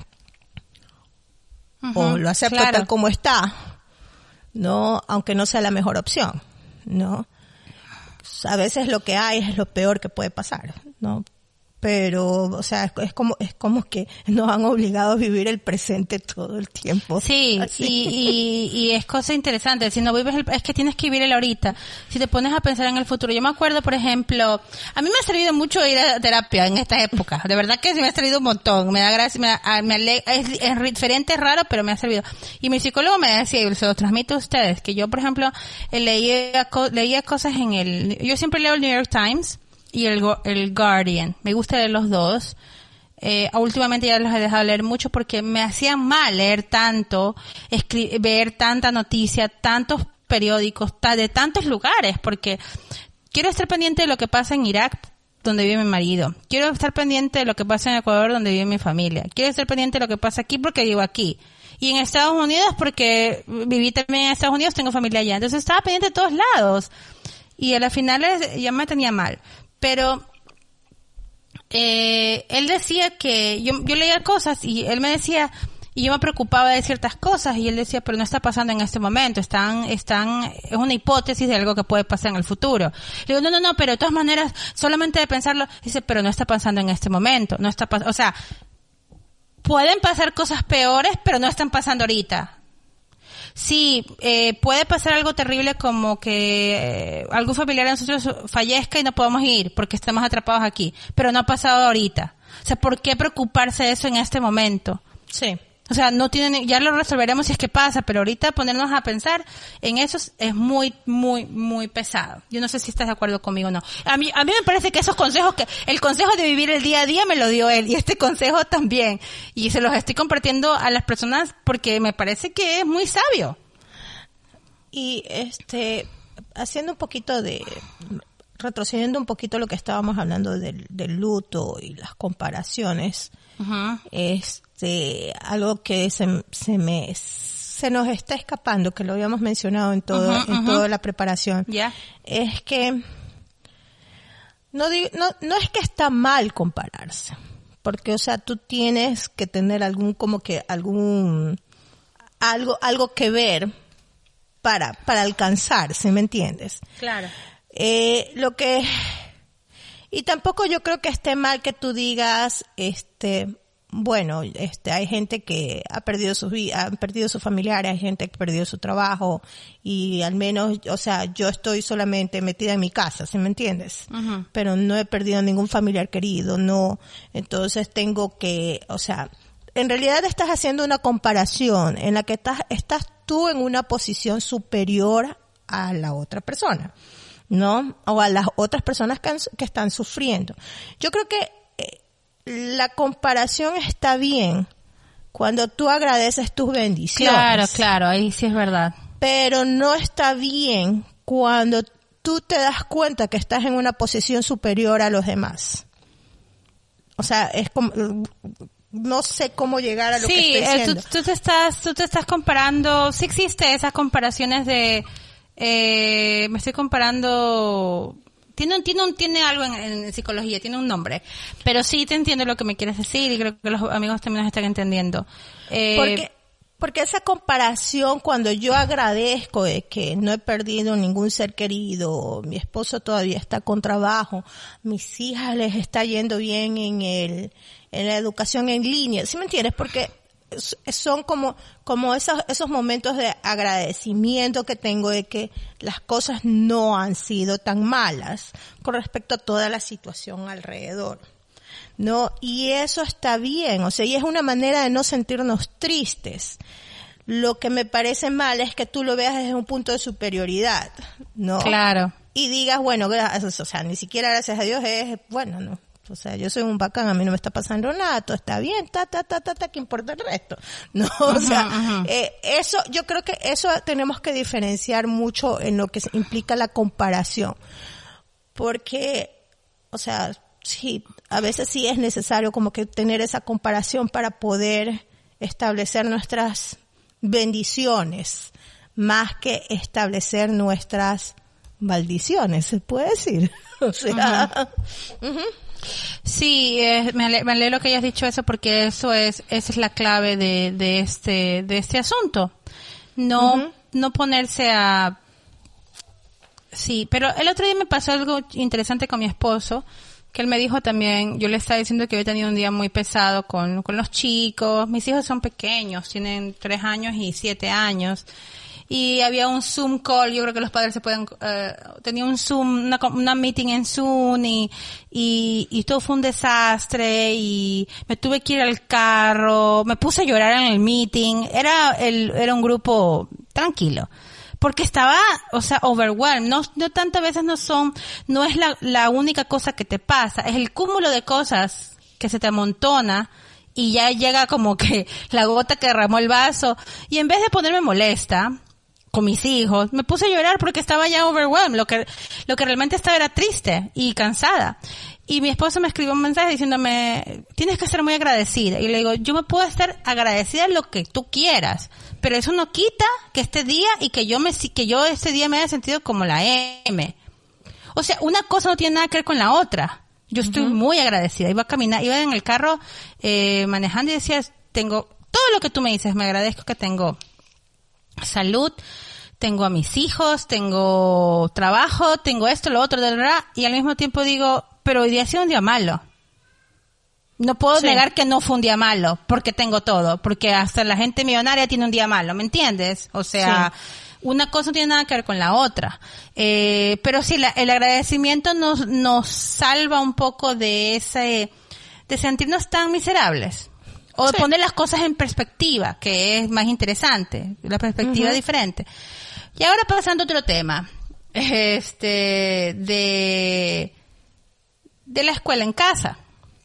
O lo acepto tal como está, no, aunque no sea la mejor opción, ¿no? A veces lo que hay es lo peor que puede pasar, ¿no? Pero, o sea, es como que nos han obligado a vivir el presente todo el tiempo. Sí, y es cosa interesante. Si no vives es que tienes que vivir el ahorita. Si te pones a pensar en el futuro. Yo me acuerdo, por ejemplo, a mí me ha servido mucho ir a terapia en esta época. De verdad que sí me ha servido un montón. Me da gracia, es diferente, es raro, pero me ha servido. Y mi psicólogo me decía, y se lo transmito a ustedes, que yo, por ejemplo, leía cosas yo siempre leo el New York Times y el Guardian. Me gusta leer los dos. Últimamente ya los he dejado leer mucho porque me hacían mal leer tanto, ver tanta noticia, tantos periódicos, de tantos lugares, porque quiero estar pendiente de lo que pasa en Irak, donde vive mi marido. Quiero estar pendiente de lo que pasa en Ecuador, donde vive mi familia. Quiero estar pendiente de lo que pasa aquí porque vivo aquí. Y en Estados Unidos porque viví también en Estados Unidos, tengo familia allá. Entonces estaba pendiente de todos lados. Y a la final ya me tenía mal. Pero él decía que yo leía cosas y él me decía, y yo me preocupaba de ciertas cosas, y él decía, pero no está pasando en este momento, es una hipótesis de algo que puede pasar en el futuro. Le digo, no, pero de todas maneras, solamente de pensarlo, dice, pero no está pasando en este momento, o sea, pueden pasar cosas peores, pero no están pasando ahorita. Sí, puede pasar algo terrible como que algún familiar de nosotros fallezca y no podamos ir porque estamos atrapados aquí, pero no ha pasado ahorita. O sea, ¿por qué preocuparse de eso en este momento? Sí. O sea, no tienen, ya lo resolveremos si es que pasa, pero ahorita ponernos a pensar en eso es muy, muy, muy pesado. Yo no sé si estás de acuerdo conmigo o no. A mí me parece que esos consejos, el consejo de vivir el día a día me lo dio él, y este consejo también. Y se los estoy compartiendo a las personas porque me parece que es muy sabio. Y haciendo un poquito retrocediendo un poquito lo que estábamos hablando del luto y las comparaciones, uh-huh. Algo que se nos está escapando, que lo habíamos mencionado en todo, uh-huh, en toda la preparación, yeah. Es que no es que está mal compararse, porque, o sea, tú tienes que tener algo que ver para alcanzar, ¿sí me entiendes? Claro. Y tampoco yo creo que esté mal que tú digas, bueno, hay gente que ha perdido sus familiares, hay gente que ha perdido su trabajo, y al menos, o sea, yo estoy solamente metida en mi casa, ¿sí me entiendes? Uh-huh. Pero no he perdido ningún familiar querido, no, entonces tengo que, o sea, en realidad estás haciendo una comparación en la que estás tú en una posición superior a la otra persona, ¿no? O a las otras personas que están sufriendo. Yo creo que la comparación está bien cuando tú agradeces tus bendiciones. Claro, ahí sí es verdad. Pero no está bien cuando tú te das cuenta que estás en una posición superior a los demás. O sea, es como, no sé cómo llegar a lo que estoy diciendo. Tú te estás comparando, sí existe esas comparaciones de, me estoy comparando, tiene algo en psicología, tiene un nombre, pero sí te entiendo lo que me quieres decir, y creo que los amigos también nos están entendiendo. Porque esa comparación, cuando yo agradezco de que no he perdido ningún ser querido, mi esposo todavía está con trabajo, mis hijas les está yendo bien en la educación en línea, ¿sí me entiendes? Porque son como esos momentos de agradecimiento que tengo de que las cosas no han sido tan malas con respecto a toda la situación alrededor, ¿no? Y eso está bien, o sea, y es una manera de no sentirnos tristes. Lo que me parece mal es que tú lo veas desde un punto de superioridad, ¿no? Claro. Y digas, bueno, gracias, o sea, ni siquiera gracias a Dios bueno, no. O sea, yo soy un bacán, a mí no me está pasando nada, todo está bien, ¿qué importa el resto? No, o sea, eso, yo creo que eso tenemos que diferenciar mucho en lo que implica la comparación. Porque, o sea, sí, a veces sí es necesario como que tener esa comparación para poder establecer nuestras bendiciones, más que establecer nuestras maldiciones, ¿se puede decir? O sea, sí, me alegro que hayas dicho eso, porque esa es la clave de este asunto. No ponerse a, sí, pero el otro día me pasó algo interesante con mi esposo, que él me dijo también, yo le estaba diciendo que había tenido un día muy pesado con los chicos. Mis hijos son pequeños, tienen 3 años y 7 años. Y había un Zoom call, yo creo que los padres tenía un Zoom, una meeting en Zoom, y todo fue un desastre, y me tuve que ir al carro, me puse a llorar en el meeting. Era un grupo tranquilo, porque estaba, o sea, overwhelmed. No tantas veces no es la única cosa que te pasa, es el cúmulo de cosas que se te amontona, y ya llega como que la gota que derramó el vaso, y en vez de ponerme molesta con mis hijos, me puse a llorar porque estaba ya overwhelmed. Lo que realmente estaba era triste y cansada. Y mi esposo me escribió un mensaje diciéndome, tienes que ser muy agradecida. Y le digo, yo me puedo estar agradecida lo que tú quieras, pero eso no quita que este día y que yo este día me haya sentido como la M. O sea, una cosa no tiene nada que ver con la otra. Yo estoy muy agradecida. Iba en el carro manejando y decía, tengo todo lo que tú me dices, me agradezco que tengo salud, tengo a mis hijos, tengo trabajo, tengo esto, lo otro, y al mismo tiempo digo, pero hoy día ha sido un día malo. No puedo negar que no fue un día malo, porque tengo todo, porque hasta la gente millonaria tiene un día malo, ¿me entiendes? O sea, una cosa no tiene nada que ver con la otra. Pero sí, el agradecimiento nos salva un poco de sentirnos tan miserables. O poner las cosas en perspectiva, que es más interesante, la perspectiva diferente. Y ahora pasando a otro tema, de la escuela en casa.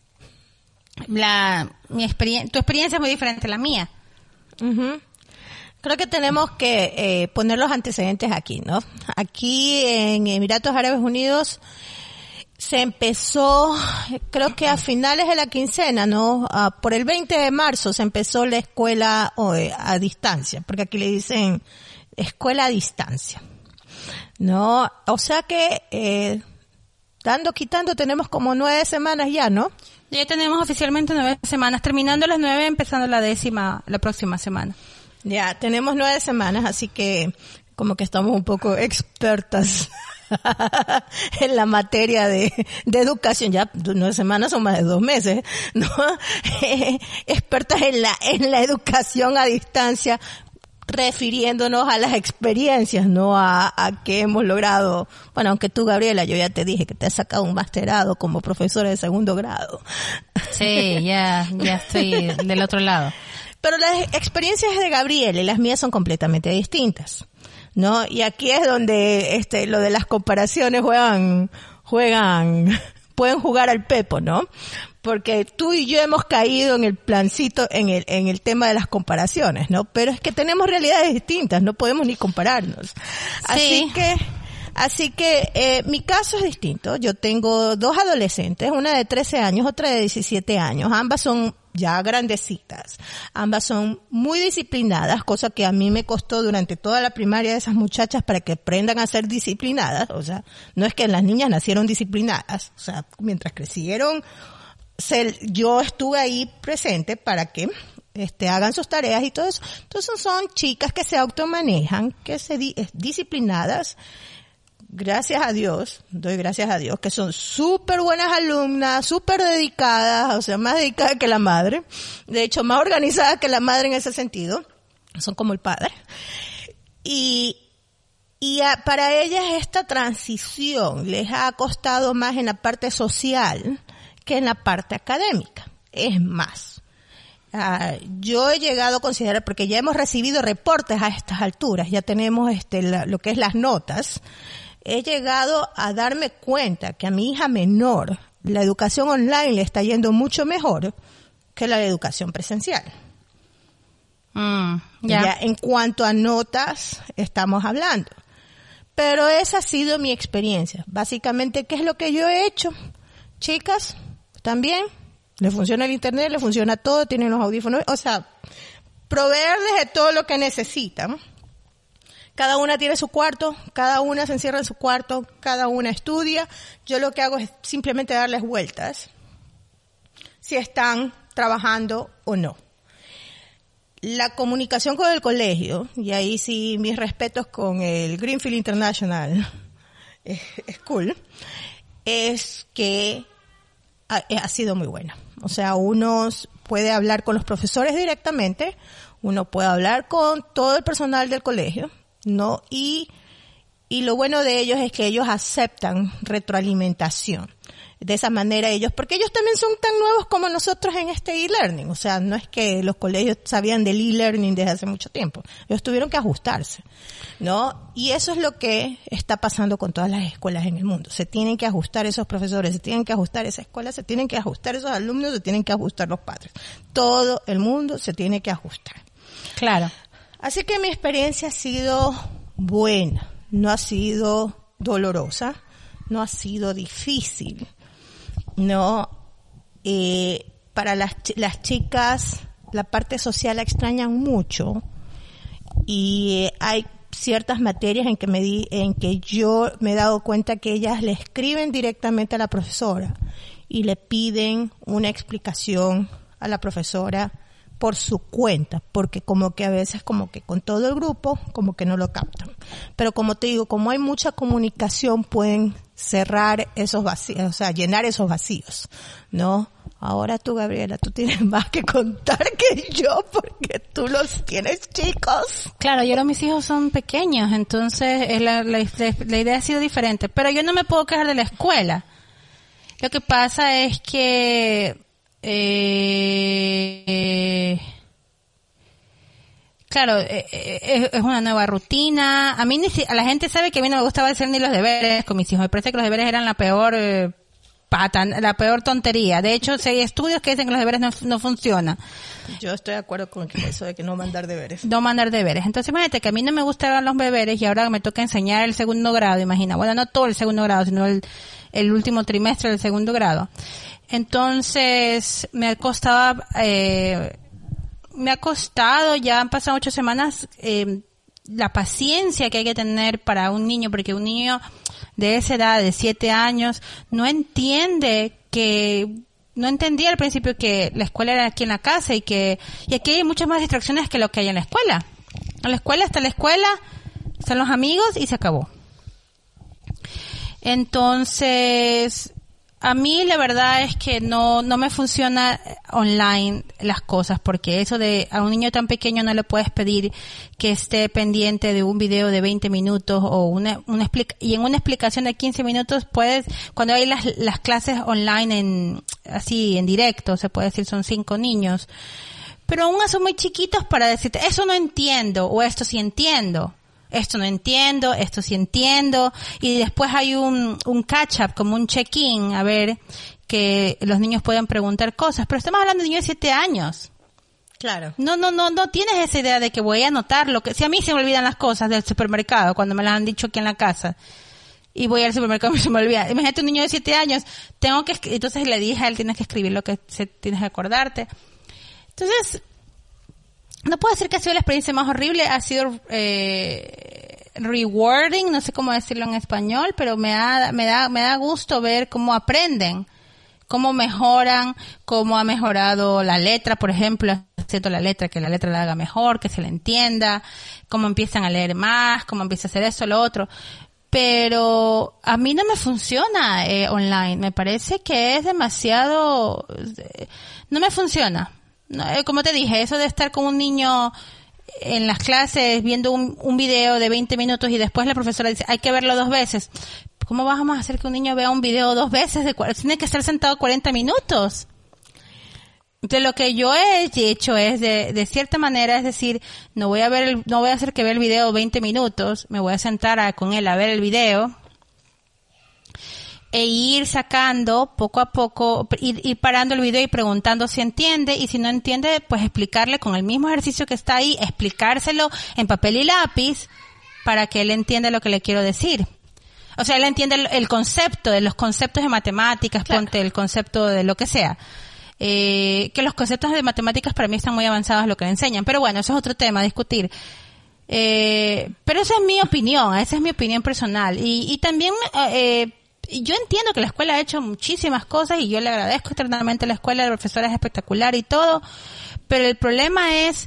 Tu experiencia es muy diferente a la mía. Creo que tenemos que poner los antecedentes aquí, ¿no? Aquí en Emiratos Árabes Unidos se empezó, creo que a finales de la quincena, ¿no? Por el 20 de marzo se empezó la escuela a distancia, porque aquí le dicen escuela a distancia, ¿no? O sea que, quitando, tenemos como 9 semanas ya, ¿no? Ya tenemos oficialmente 9 semanas, terminando las 9, empezando la 10ª, la próxima semana. Ya, tenemos 9 semanas, así que como que estamos un poco expertas en la materia de educación. Ya 9 semanas son más de 2 meses, ¿no? Expertas en la educación a distancia, refiriéndonos a las experiencias, no a que hemos logrado. Bueno, aunque tú, Gabriela, yo ya te dije que te has sacado un masterado como profesora de 2º grado. Sí, ya estoy del otro lado. Pero las experiencias de Gabriela y las mías son completamente distintas, ¿no? Y aquí es donde lo de las comparaciones pueden jugar al pepo, ¿no? Porque tú y yo hemos caído en el plancito, en el tema de las comparaciones, ¿no? Pero es que tenemos realidades distintas, no podemos ni compararnos. Sí. Así que mi caso es distinto. Yo tengo 2 adolescentes, una de 13 años, otra de 17 años. Ambas son ya grandecitas. Ambas son muy disciplinadas, cosa que a mí me costó durante toda la primaria de esas muchachas para que aprendan a ser disciplinadas. O sea, no es que las niñas nacieron disciplinadas. O sea, mientras crecieron, yo estuve ahí presente para que hagan sus tareas y todo eso. Entonces son chicas que se automanejan, que disciplinadas. Gracias a Dios, doy gracias a Dios, que son súper buenas alumnas, súper dedicadas, o sea, más dedicadas que la madre. De hecho, más organizadas que la madre en ese sentido. Son como el padre. Para ellas esta transición les ha costado más en la parte social que en la parte académica. Es más, yo he llegado a considerar, porque ya hemos recibido reportes a estas alturas, ya tenemos lo que es las notas. He llegado a darme cuenta que a mi hija menor la educación online le está yendo mucho mejor que la educación presencial. Ya en cuanto a notas estamos hablando. Pero esa ha sido mi experiencia. Básicamente, ¿qué es lo que yo he hecho? Chicas, también, les funciona el internet, les funciona todo, tienen los audífonos, o sea, proveerles de todo lo que necesitan. Cada una tiene su cuarto, cada una se encierra en su cuarto, cada una estudia. Yo lo que hago es simplemente darles vueltas, si están trabajando o no. La comunicación con el colegio, y ahí sí mis respetos con el Greenfield International School, es que ha sido muy buena. O sea, uno puede hablar con los profesores directamente, uno puede hablar con todo el personal del colegio, ¿no? Y lo bueno de ellos es que ellos aceptan retroalimentación. De esa manera porque ellos también son tan nuevos como nosotros en este e-learning. O sea, no es que los colegios sabían del e-learning desde hace mucho tiempo. Ellos tuvieron que ajustarse, ¿no? Y eso es lo que está pasando con todas las escuelas en el mundo. Se tienen que ajustar esos profesores, se tienen que ajustar esa escuela, se tienen que ajustar esos alumnos, se tienen que ajustar los padres. Todo el mundo se tiene que ajustar. Claro. Así que mi experiencia ha sido buena, no ha sido dolorosa, no ha sido difícil, no. Para las chicas la parte social la extrañan mucho y hay ciertas materias en que yo me he dado cuenta que ellas le escriben directamente a la profesora y le piden una explicación a la profesora por su cuenta, porque como que a veces como que con todo el grupo como que no lo captan. Pero como te digo, como hay mucha comunicación, pueden cerrar esos vacíos, o sea, llenar esos vacíos, ¿no? Ahora tú, Gabriela, tú tienes más que contar que yo, porque tú los tienes chicos. Claro, yo mis hijos son pequeños, entonces la idea ha sido diferente. Pero yo no me puedo quejar de la escuela. Lo que pasa es que Claro, es una nueva rutina. A mí a la gente sabe que a mí no me gustaba hacer ni los deberes con mis hijos. Me parece que los deberes eran la peor la peor tontería. De hecho, hay estudios que dicen que los deberes no funcionan. Yo estoy de acuerdo con eso de que no mandar deberes. No mandar deberes. Entonces, imagínate que a mí no me gustaban los deberes y ahora me toca enseñar el segundo grado, imagina. Bueno, no todo el segundo grado, sino el último trimestre del segundo grado. Entonces, me ha costado, ya han pasado 8 semanas, la paciencia que hay que tener para un niño, porque un niño de esa edad, de 7 años, no entendía al principio que la escuela era aquí en la casa y aquí hay muchas más distracciones que lo que hay en la escuela. En la escuela está la escuela, están los amigos y se acabó. Entonces, a mí la verdad es que no me funciona online las cosas, porque eso de a un niño tan pequeño no le puedes pedir que esté pendiente de un video de 20 minutos o y en una explicación de 15 minutos puedes, cuando hay las clases online en directo, se puede decir son 5 niños, pero aún son muy chiquitos para decirte, eso no entiendo o esto sí entiendo. Esto no entiendo, esto sí entiendo, y después hay un catch-up, como un check-in, a ver, que los niños pueden preguntar cosas, pero estamos hablando de niños de 7 años. Claro. No tienes esa idea de que voy a anotar si a mí se me olvidan las cosas del supermercado, cuando me las han dicho aquí en la casa, y voy al supermercado y se me olvida. Imagínate un niño de 7 años, entonces le dije a él, tienes que escribir lo que tienes que acordarte. Entonces, no puedo decir que ha sido la experiencia más horrible, ha sido rewarding, no sé cómo decirlo en español, pero me da gusto ver cómo aprenden, cómo mejoran, cómo ha mejorado la letra, por ejemplo, haciendo la letra, que la letra la haga mejor, que se la entienda, cómo empiezan a leer más, cómo empieza a hacer eso, lo otro. Pero a mí no me funciona online, me parece que es demasiado, no me funciona. No, como te dije, eso de estar con un niño en las clases viendo un video de 20 minutos y después la profesora dice, hay que verlo 2 veces. ¿Cómo vamos a hacer que un niño vea un video 2 veces? Tiene que estar sentado 40 minutos. Entonces lo que yo he hecho es de cierta manera, es decir, no voy a hacer que vea el video 20 minutos, me voy a sentar con él a ver el video e ir sacando poco a poco, ir parando el video y preguntando si entiende, y si no entiende, pues explicarle con el mismo ejercicio que está ahí, explicárselo en papel y lápiz para que él entienda lo que le quiero decir. O sea, él entiende el concepto, de los conceptos de matemáticas, claro. Ponte el concepto de lo que sea. Que los conceptos de matemáticas para mí están muy avanzados lo que le enseñan, pero bueno, eso es otro tema a discutir. Pero esa es mi opinión personal. Y también, yo entiendo que la escuela ha hecho muchísimas cosas y yo le agradezco eternamente a la escuela, la profesora es espectacular y todo, pero el problema es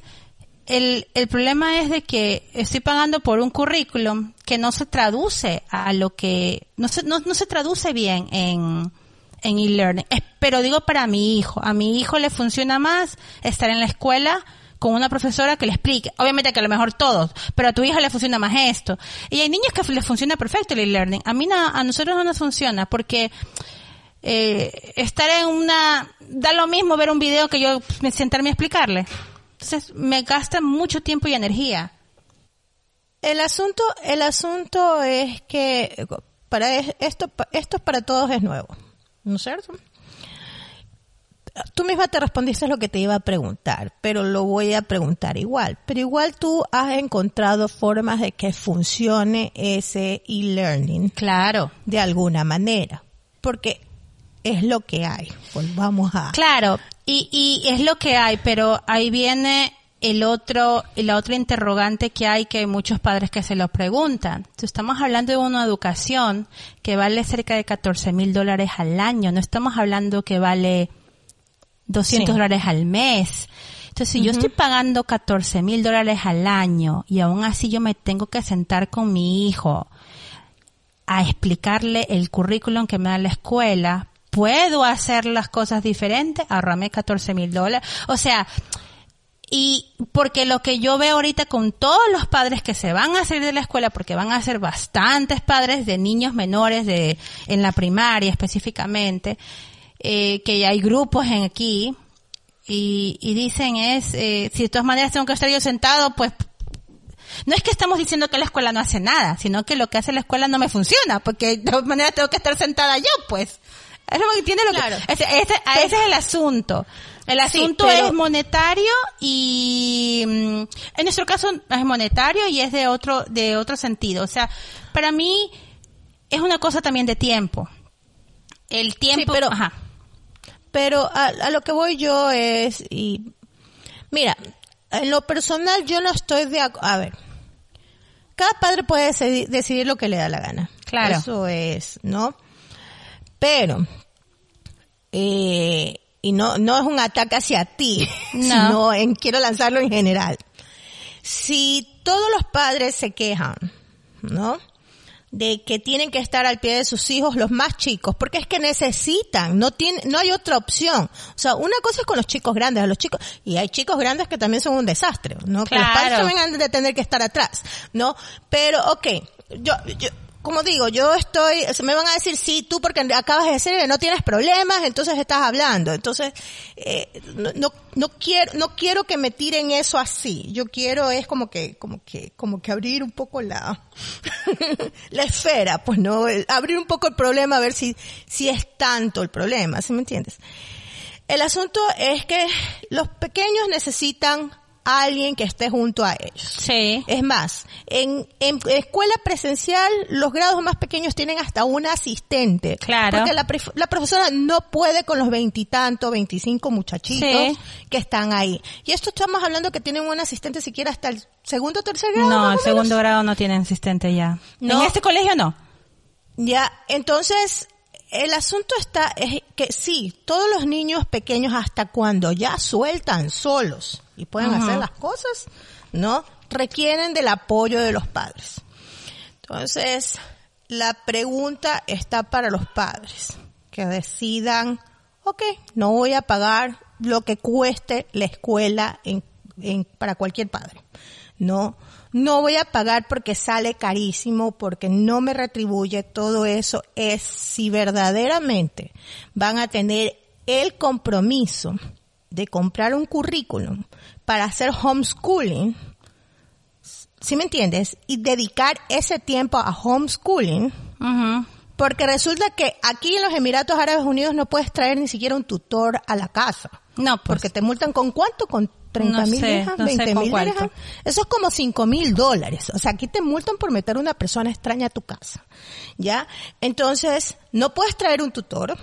de que estoy pagando por un currículum que no se traduce a lo que, no se traduce bien en e-learning. Pero digo para mi hijo, a mi hijo le funciona más estar en la escuela con una profesora que le explique, obviamente que a lo mejor todos, pero a tu hija le funciona más esto. Y hay niños que les funciona perfecto el e-learning. A nosotros no nos funciona porque estar da lo mismo ver un video que yo sentarme a explicarle. Entonces me gasta mucho tiempo y energía. El asunto es que para esto para todos es nuevo, ¿no es cierto? Tú misma te respondiste lo que te iba a preguntar, pero lo voy a preguntar igual. Pero igual tú has encontrado formas de que funcione ese e-learning. Claro. De alguna manera. Porque es lo que hay. Volvamos a... Claro. Y es lo que hay, pero ahí viene la otra interrogante que hay muchos padres que se lo preguntan. Entonces, estamos hablando de una educación que vale cerca de $14,000 al año. No estamos hablando que vale $200 al mes. Entonces, si yo estoy pagando $14,000 al año y aún así yo me tengo que sentar con mi hijo a explicarle el currículum que me da la escuela, ¿puedo hacer las cosas diferentes? Ahorrame $14,000. O sea, y porque lo que yo veo ahorita con todos los padres que se van a salir de la escuela, porque van a ser bastantes padres de niños menores en la primaria específicamente, que hay grupos aquí, y dicen si de todas maneras tengo que estar yo sentado, pues, no es que estamos diciendo que la escuela no hace nada, sino que lo que hace la escuela no me funciona, porque de todas maneras tengo que estar sentada yo, pues. Es lo que entiende claro. ese es el asunto. El asunto es monetario y en nuestro caso es monetario y es de otro sentido. O sea, para mí es una cosa también de tiempo. El tiempo, sí, ajá. Pero a lo que voy yo es, y mira, en lo personal yo no estoy a ver, cada padre puede decidir lo que le da la gana. Claro. Eso es, ¿no? Pero, y no es un ataque hacia ti, no. sino quiero lanzarlo en general. Si todos los padres se quejan, ¿no?, de que tienen que estar al pie de sus hijos, los más chicos, porque es que necesitan, no hay otra opción. O sea, una cosa es con los chicos grandes, y hay chicos grandes que también son un desastre, ¿no? Claro. Que los padres también han de tener que estar atrás, ¿no? Pero, yo, como digo, me van a decir, sí, tú porque acabas de decir que no tienes problemas, entonces estás hablando. Entonces, no quiero que me tiren eso así. Yo quiero es como que abrir un poco la esfera, pues no, abrir un poco el problema, a ver si es tanto el problema, ¿sí me entiendes? El asunto es que los pequeños necesitan a alguien que esté junto a ellos. Sí. Es más, en escuela presencial, los grados más pequeños tienen hasta una asistente. Claro. Porque la profesora no puede con los 20 y tanto, 25 muchachitos sí. que están ahí. Y esto estamos hablando que tienen un asistente siquiera hasta el segundo o tercer grado. No, el segundo grado no tiene asistente ya. No. En este colegio no. Ya, entonces, el asunto es que sí, todos los niños pequeños hasta cuando ya sueltan solos y pueden hacer las cosas, ¿no?, requieren del apoyo de los padres. Entonces, la pregunta está para los padres, que decidan, no voy a pagar lo que cueste la escuela para cualquier padre. No voy a pagar porque sale carísimo, porque no me retribuye. Todo eso es si verdaderamente van a tener el compromiso de comprar un currículum para hacer homeschooling, ¿sí me entiendes? Y dedicar ese tiempo a homeschooling, porque resulta que aquí en los Emiratos Árabes Unidos no puedes traer ni siquiera un tutor a la casa. No, pues. Porque te multan ¿con cuánto? ¿Con 30,000 dirhams? 20,000 dirhams. Eso es como $5,000. O sea, aquí te multan por meter una persona extraña a tu casa. ¿Ya? Entonces, no puedes traer un tutor.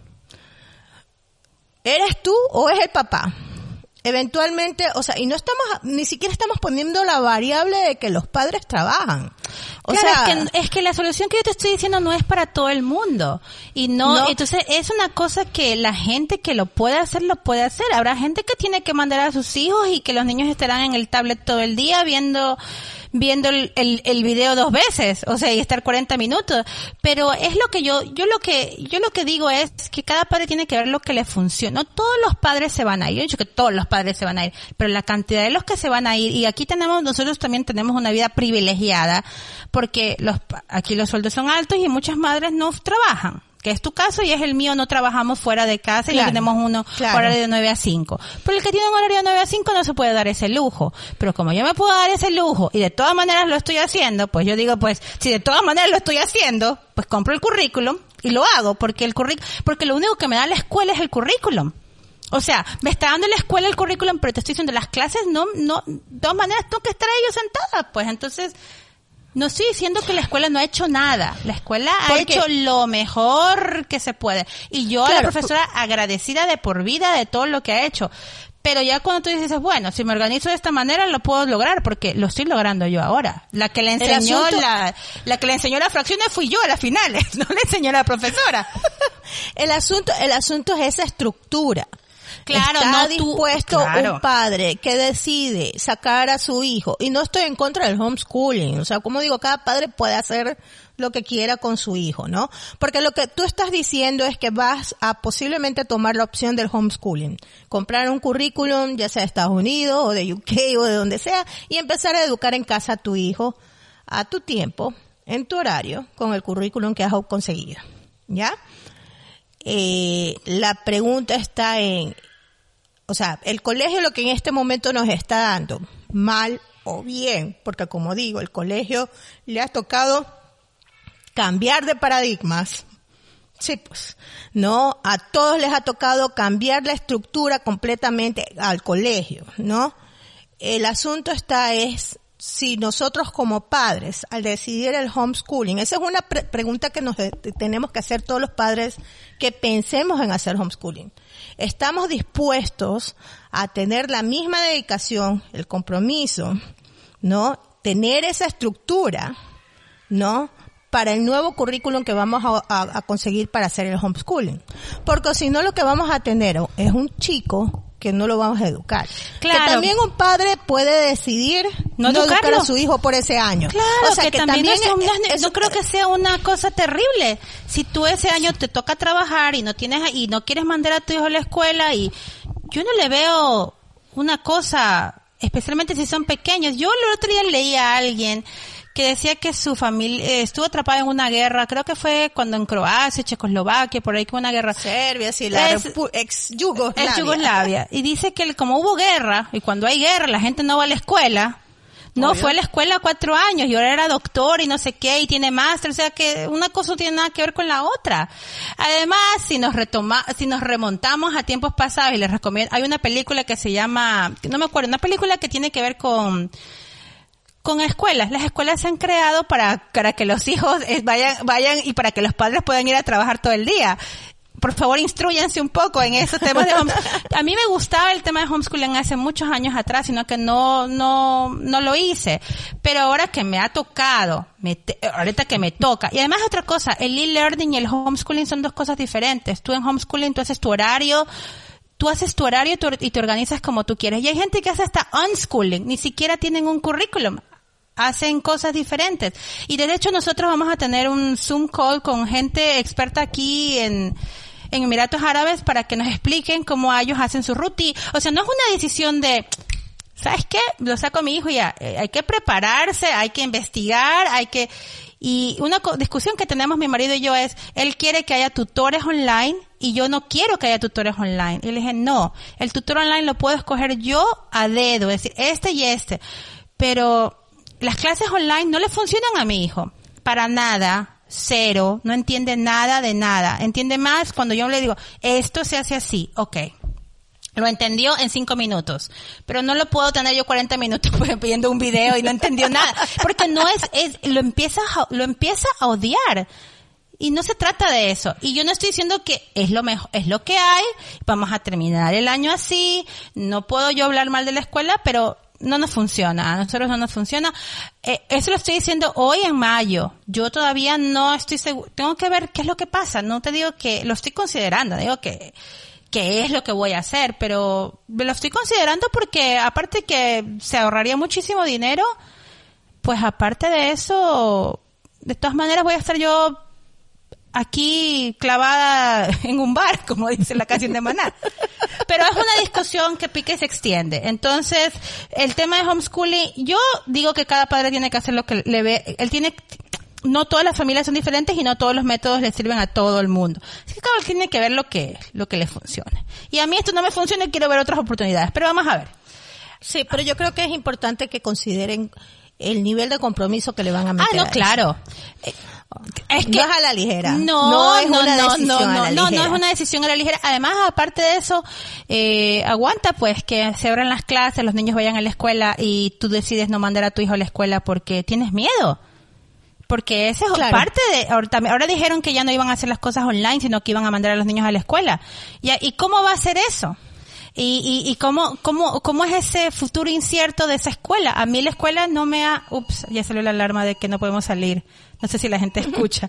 ¿Eres tú o es el papá? Eventualmente, o sea, y ni siquiera estamos poniendo la variable de que los padres trabajan. Es que la solución que yo te estoy diciendo no es para todo el mundo. Y no, entonces es una cosa que la gente que lo puede hacer. Habrá gente que tiene que mandar a sus hijos y que los niños estarán en el tablet todo el día viendo el video 2 veces, o sea, y estar 40 minutos. Pero es lo que yo lo que digo es que cada padre tiene que ver lo que le funciona. No todos los padres se van a ir. Yo he dicho que todos los padres se van a ir, pero la cantidad de los que se van a ir, y aquí nosotros también tenemos una vida privilegiada, porque aquí los sueldos son altos y muchas madres no trabajan, que es tu caso y es el mío. No trabajamos fuera de casa, y tenemos horario de 9 a 5. Pero el que tiene un horario de 9 a 5 no se puede dar ese lujo. Pero como yo me puedo dar ese lujo y de todas maneras lo estoy haciendo, pues yo digo, pues si de todas maneras lo estoy haciendo, pues compro el currículum y lo hago, porque lo único que me da la escuela es el currículum. O sea, me está dando la escuela el currículum, pero te estoy diciendo, las clases de todas maneras tengo que estar ahí yo sentada, pues entonces. No estoy diciendo que la escuela no ha hecho nada. La escuela ha hecho lo mejor que se puede. Y yo a la profesora agradecida de por vida de todo lo que ha hecho. Pero ya cuando tú dices, bueno, si me organizo de esta manera lo puedo lograr, porque lo estoy logrando yo ahora. La que le enseñó las fracciones fui yo a las finales, no le enseñó la profesora. El asunto es esa estructura. Claro, está dispuesto un padre que decide sacar a su hijo, y no estoy en contra del homeschooling, o sea, como digo, cada padre puede hacer lo que quiera con su hijo, ¿no? Porque lo que tú estás diciendo es que vas a posiblemente tomar la opción del homeschooling, comprar un currículum, ya sea de Estados Unidos o de UK o de donde sea, y empezar a educar en casa a tu hijo a tu tiempo, en tu horario, con el currículum que has conseguido, ¿ya? la pregunta está en, o sea, el colegio lo que en este momento nos está dando, mal o bien, porque como digo, el colegio le ha tocado cambiar de paradigmas. Sí, pues, ¿no? A todos les ha tocado cambiar la estructura completamente al colegio, ¿no? El asunto es si nosotros como padres, al decidir el homeschooling, esa es una pregunta que nos tenemos que hacer todos los padres que pensemos en hacer homeschooling. ¿Estamos dispuestos a tener la misma dedicación, el compromiso, ¿no? Tener esa estructura, ¿no? Para el nuevo currículum que vamos a conseguir para hacer el homeschooling. Porque si no, lo que vamos a tener es un chico que no lo vamos a educar. Claro. Que también un padre puede decidir no educar a su hijo por ese año. Claro, o sea, que también no creo que sea una cosa terrible. Si tú ese año te toca trabajar y no quieres mandar a tu hijo a la escuela, y yo no le veo una cosa, especialmente si son pequeños. Yo el otro día leí a alguien que decía que su familia estuvo atrapada en una guerra, creo que fue cuando en Croacia, Checoslovaquia, por ahí que una guerra. Serbia, sí, la ex Yugoslavia. Y dice que como hubo guerra, y cuando hay guerra la gente no va a la escuela, no fue a la escuela 4 años, y ahora era doctor y no sé qué, y tiene máster, o sea que una cosa no tiene nada que ver con la otra. Además, si nos remontamos a tiempos pasados, y les recomiendo, hay una película que se llama, no me acuerdo, una película que tiene que ver con escuelas. Las escuelas se han creado para que los hijos vayan y para que los padres puedan ir a trabajar todo el día. Por favor, instrúyanse un poco en esos temas de homeschooling. A mí me gustaba el tema de homeschooling hace muchos años atrás, sino que no lo hice. Pero ahora que me ha tocado, ahorita que me toca. Y además otra cosa, el e-learning y el homeschooling son dos cosas diferentes. Tú en homeschooling, tú haces tu horario y te organizas como tú quieres. Y hay gente que hace hasta unschooling, ni siquiera tienen un currículum. Hacen cosas diferentes. Y de hecho nosotros vamos a tener un Zoom call con gente experta aquí en Emiratos Árabes para que nos expliquen cómo ellos hacen su rutina. O sea, no es una decisión de, ¿sabes qué? Lo saco a mi hijo y ya. Hay que prepararse, hay que investigar, y una discusión que tenemos mi marido y yo es, él quiere que haya tutores online y yo no quiero que haya tutores online. Y le dije, no, el tutor online lo puedo escoger yo a dedo, es decir, este y este. Pero las clases online no le funcionan a mi hijo. Para nada. Cero. No entiende nada de nada. Entiende más cuando yo le digo, esto se hace así. Okay. Lo entendió en 5 minutos. Pero no lo puedo tener yo 40 minutos viendo un video y no entendió nada. Porque lo empieza a odiar. Y no se trata de eso. Y yo no estoy diciendo que es lo mejor, es lo que hay. Vamos a terminar el año así. No puedo yo hablar mal de la escuela, pero no nos funciona, a nosotros no nos funciona. Eso lo estoy diciendo hoy en mayo. Yo todavía no estoy seguro. Tengo que ver qué es lo que pasa. No te digo que lo estoy considerando, digo que es lo que voy a hacer, pero lo estoy considerando porque aparte que se ahorraría muchísimo dinero, pues aparte de eso, de todas maneras voy a estar yo aquí clavada en un bar, como dice la canción de Maná. Pero es una discusión que pica y se extiende. Entonces, el tema de homeschooling, yo digo que cada padre tiene que hacer lo que le ve. No todas las familias son diferentes y no todos los métodos le sirven a todo el mundo. Así que cada uno tiene que ver lo que le funcione. Y a mí esto no me funciona y quiero ver otras oportunidades. Pero vamos a ver. Sí, pero yo creo que es importante que consideren el nivel de compromiso que le van a meter. Ah, no, claro. Es que no es a la ligera. No es una decisión a la ligera. Además, aparte de eso, aguanta pues que se abran las clases, los niños vayan a la escuela y tú decides no mandar a tu hijo a la escuela porque tienes miedo. Porque esa es parte de, ahora dijeron que ya no iban a hacer las cosas online, sino que iban a mandar a los niños a la escuela. ¿Y cómo va a ser eso? Y cómo es ese futuro incierto de esa escuela. A mí la escuela no me ha, ya salió la alarma de que no podemos salir. No sé si la gente escucha.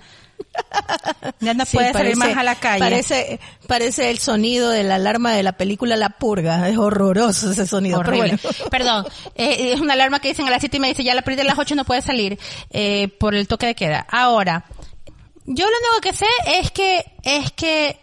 Ya no puede salir más a la calle. Parece el sonido de la alarma de la película La Purga. Es horroroso ese sonido. Horrible. Pero bueno. Perdón. Es una alarma que dicen a las 7 y me dice ya a partir de las 8 no puede salir, por el toque de queda. Ahora, yo lo único que sé es que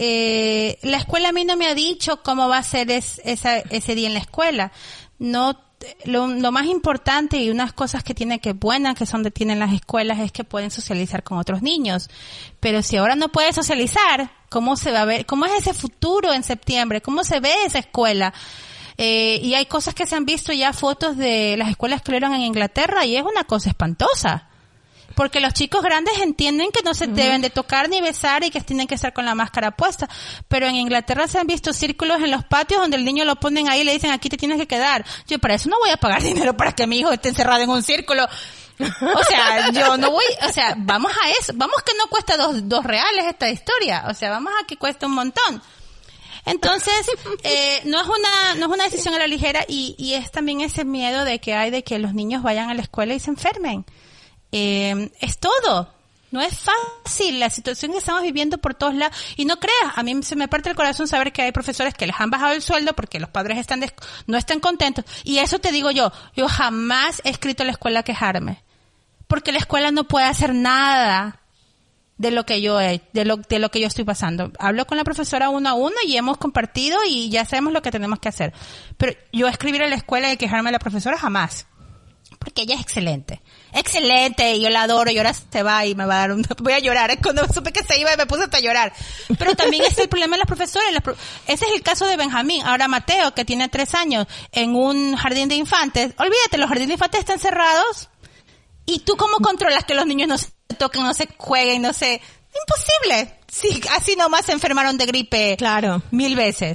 la escuela a mí no me ha dicho cómo va a ser ese día en la escuela. No lo más importante y unas cosas que tienen las escuelas es que pueden socializar con otros niños. Pero si ahora no puedes socializar, ¿cómo se va a ver? ¿Cómo es ese futuro en septiembre? ¿Cómo se ve esa escuela? Y hay cosas que se han visto ya, fotos de las escuelas que eran en Inglaterra, y es una cosa espantosa. Porque los chicos grandes entienden que no se deben de tocar ni besar y que tienen que estar con la máscara puesta. Pero en Inglaterra se han visto círculos en los patios donde el niño lo ponen ahí y le dicen, aquí te tienes que quedar. Yo para eso no voy a pagar dinero para que mi hijo esté encerrado en un círculo. O sea, yo no voy, o sea, vamos a eso. Vamos que no cuesta dos reales esta historia. O sea, vamos a que cueste un montón. Entonces, no es una decisión a la ligera, y es también ese miedo de que hay de que los niños vayan a la escuela y se enfermen. Es todo. No es fácil la situación que estamos viviendo por todos lados. Y no creas, a mí se me parte el corazón saber que hay profesores que les han bajado el sueldo porque los padres no están contentos. Y eso te digo yo jamás he escrito a la escuela a quejarme. Porque la escuela no puede hacer nada de lo que yo estoy pasando. Hablo con la profesora uno a uno y hemos compartido y ya sabemos lo que tenemos que hacer. Pero yo escribir a la escuela y quejarme a la profesora jamás. Porque ella es excelente. Excelente, y yo la adoro, y ahora se va y me va a dar voy a llorar. Es cuando supe que se iba y me puse hasta a llorar. Pero también es el problema de las profesoras. Ese es el caso de Benjamín. Ahora Mateo, que tiene 3 años, en un jardín de infantes. Olvídate, los jardines de infantes están cerrados. ¿Y tú cómo controlas que los niños no se toquen, no se jueguen, no se... Imposible. Sí, así nomás se enfermaron de gripe. Claro. 1000 veces.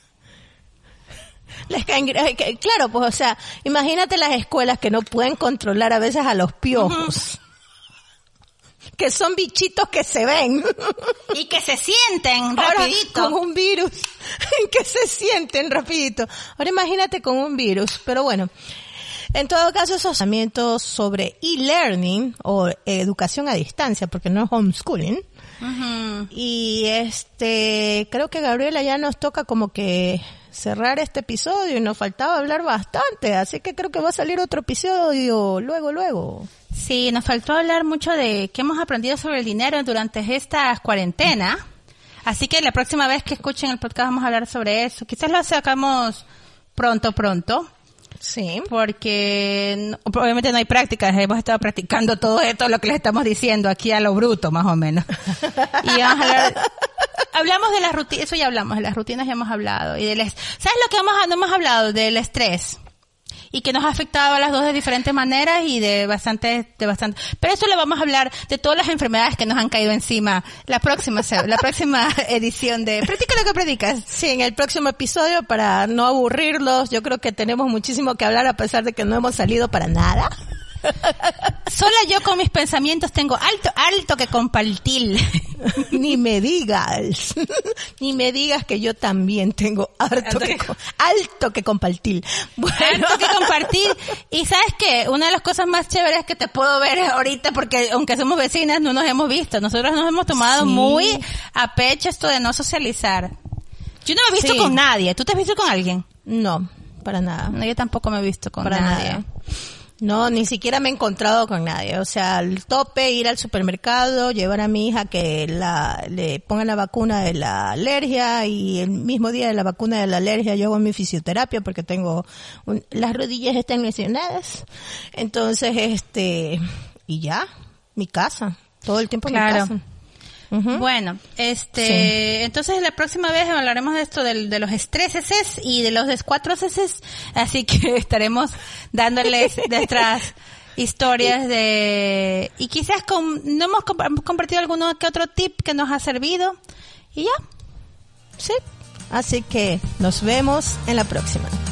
Claro, pues, o sea, imagínate las escuelas que no pueden controlar a veces a los piojos. Que son bichitos que se ven. Y que se sienten rapidito. Ahora, con un virus. Que se sienten rapidito. Ahora imagínate con un virus. Pero bueno, en todo caso, esos pensamientos sobre e-learning o educación a distancia, porque no es homeschooling. Y creo que Gabriela ya nos toca como que cerrar este episodio y nos faltaba hablar bastante, así que creo que va a salir otro episodio luego. Sí, nos faltó hablar mucho de qué hemos aprendido sobre el dinero durante esta cuarentena, así que la próxima vez que escuchen el podcast vamos a hablar sobre eso. Quizás lo sacamos pronto. Sí. Porque obviamente no hay prácticas, hemos estado practicando todo esto, lo que les estamos diciendo aquí a lo bruto, más o menos. Y vamos a hablar, hablamos de las rutinas, eso ya hablamos, de las rutinas ya hemos hablado. Y ¿sabes lo que no hemos hablado? Del estrés. Y que nos ha afectado a las dos de diferentes maneras y de bastante. Pero eso le vamos a hablar de todas las enfermedades que nos han caído encima la próxima edición de Practica lo que predicas. Sí, en el próximo episodio, para no aburrirlos, yo creo que tenemos muchísimo que hablar a pesar de que no hemos salido para nada. Sola yo con mis pensamientos tengo alto que compartir. Ni me digas que yo también tengo alto que compartir. Bueno. Alto que compartir. Y ¿sabes qué? Una de las cosas más chéveres que te puedo ver ahorita, porque aunque somos vecinas no nos hemos visto. Nosotros nos hemos tomado muy a pecho esto de no socializar. Yo no me he visto con nadie. ¿Tú te has visto con alguien? No, para nada. No, yo tampoco me he visto con nadie. Nada. No, ni siquiera me he encontrado con nadie. O sea, al tope, ir al supermercado, llevar a mi hija que le pongan la vacuna de la alergia, y el mismo día de la vacuna de la alergia yo hago mi fisioterapia porque tengo las rodillas están lesionadas. Entonces, y ya, mi casa, todo el tiempo en mi casa. Bueno, entonces la próxima vez hablaremos de esto de los estreses y de los 4 Cs, así que estaremos dándoles nuestras historias y quizás no hemos compartido alguno que otro tip que nos ha servido y ya. Sí, así que nos vemos en la próxima.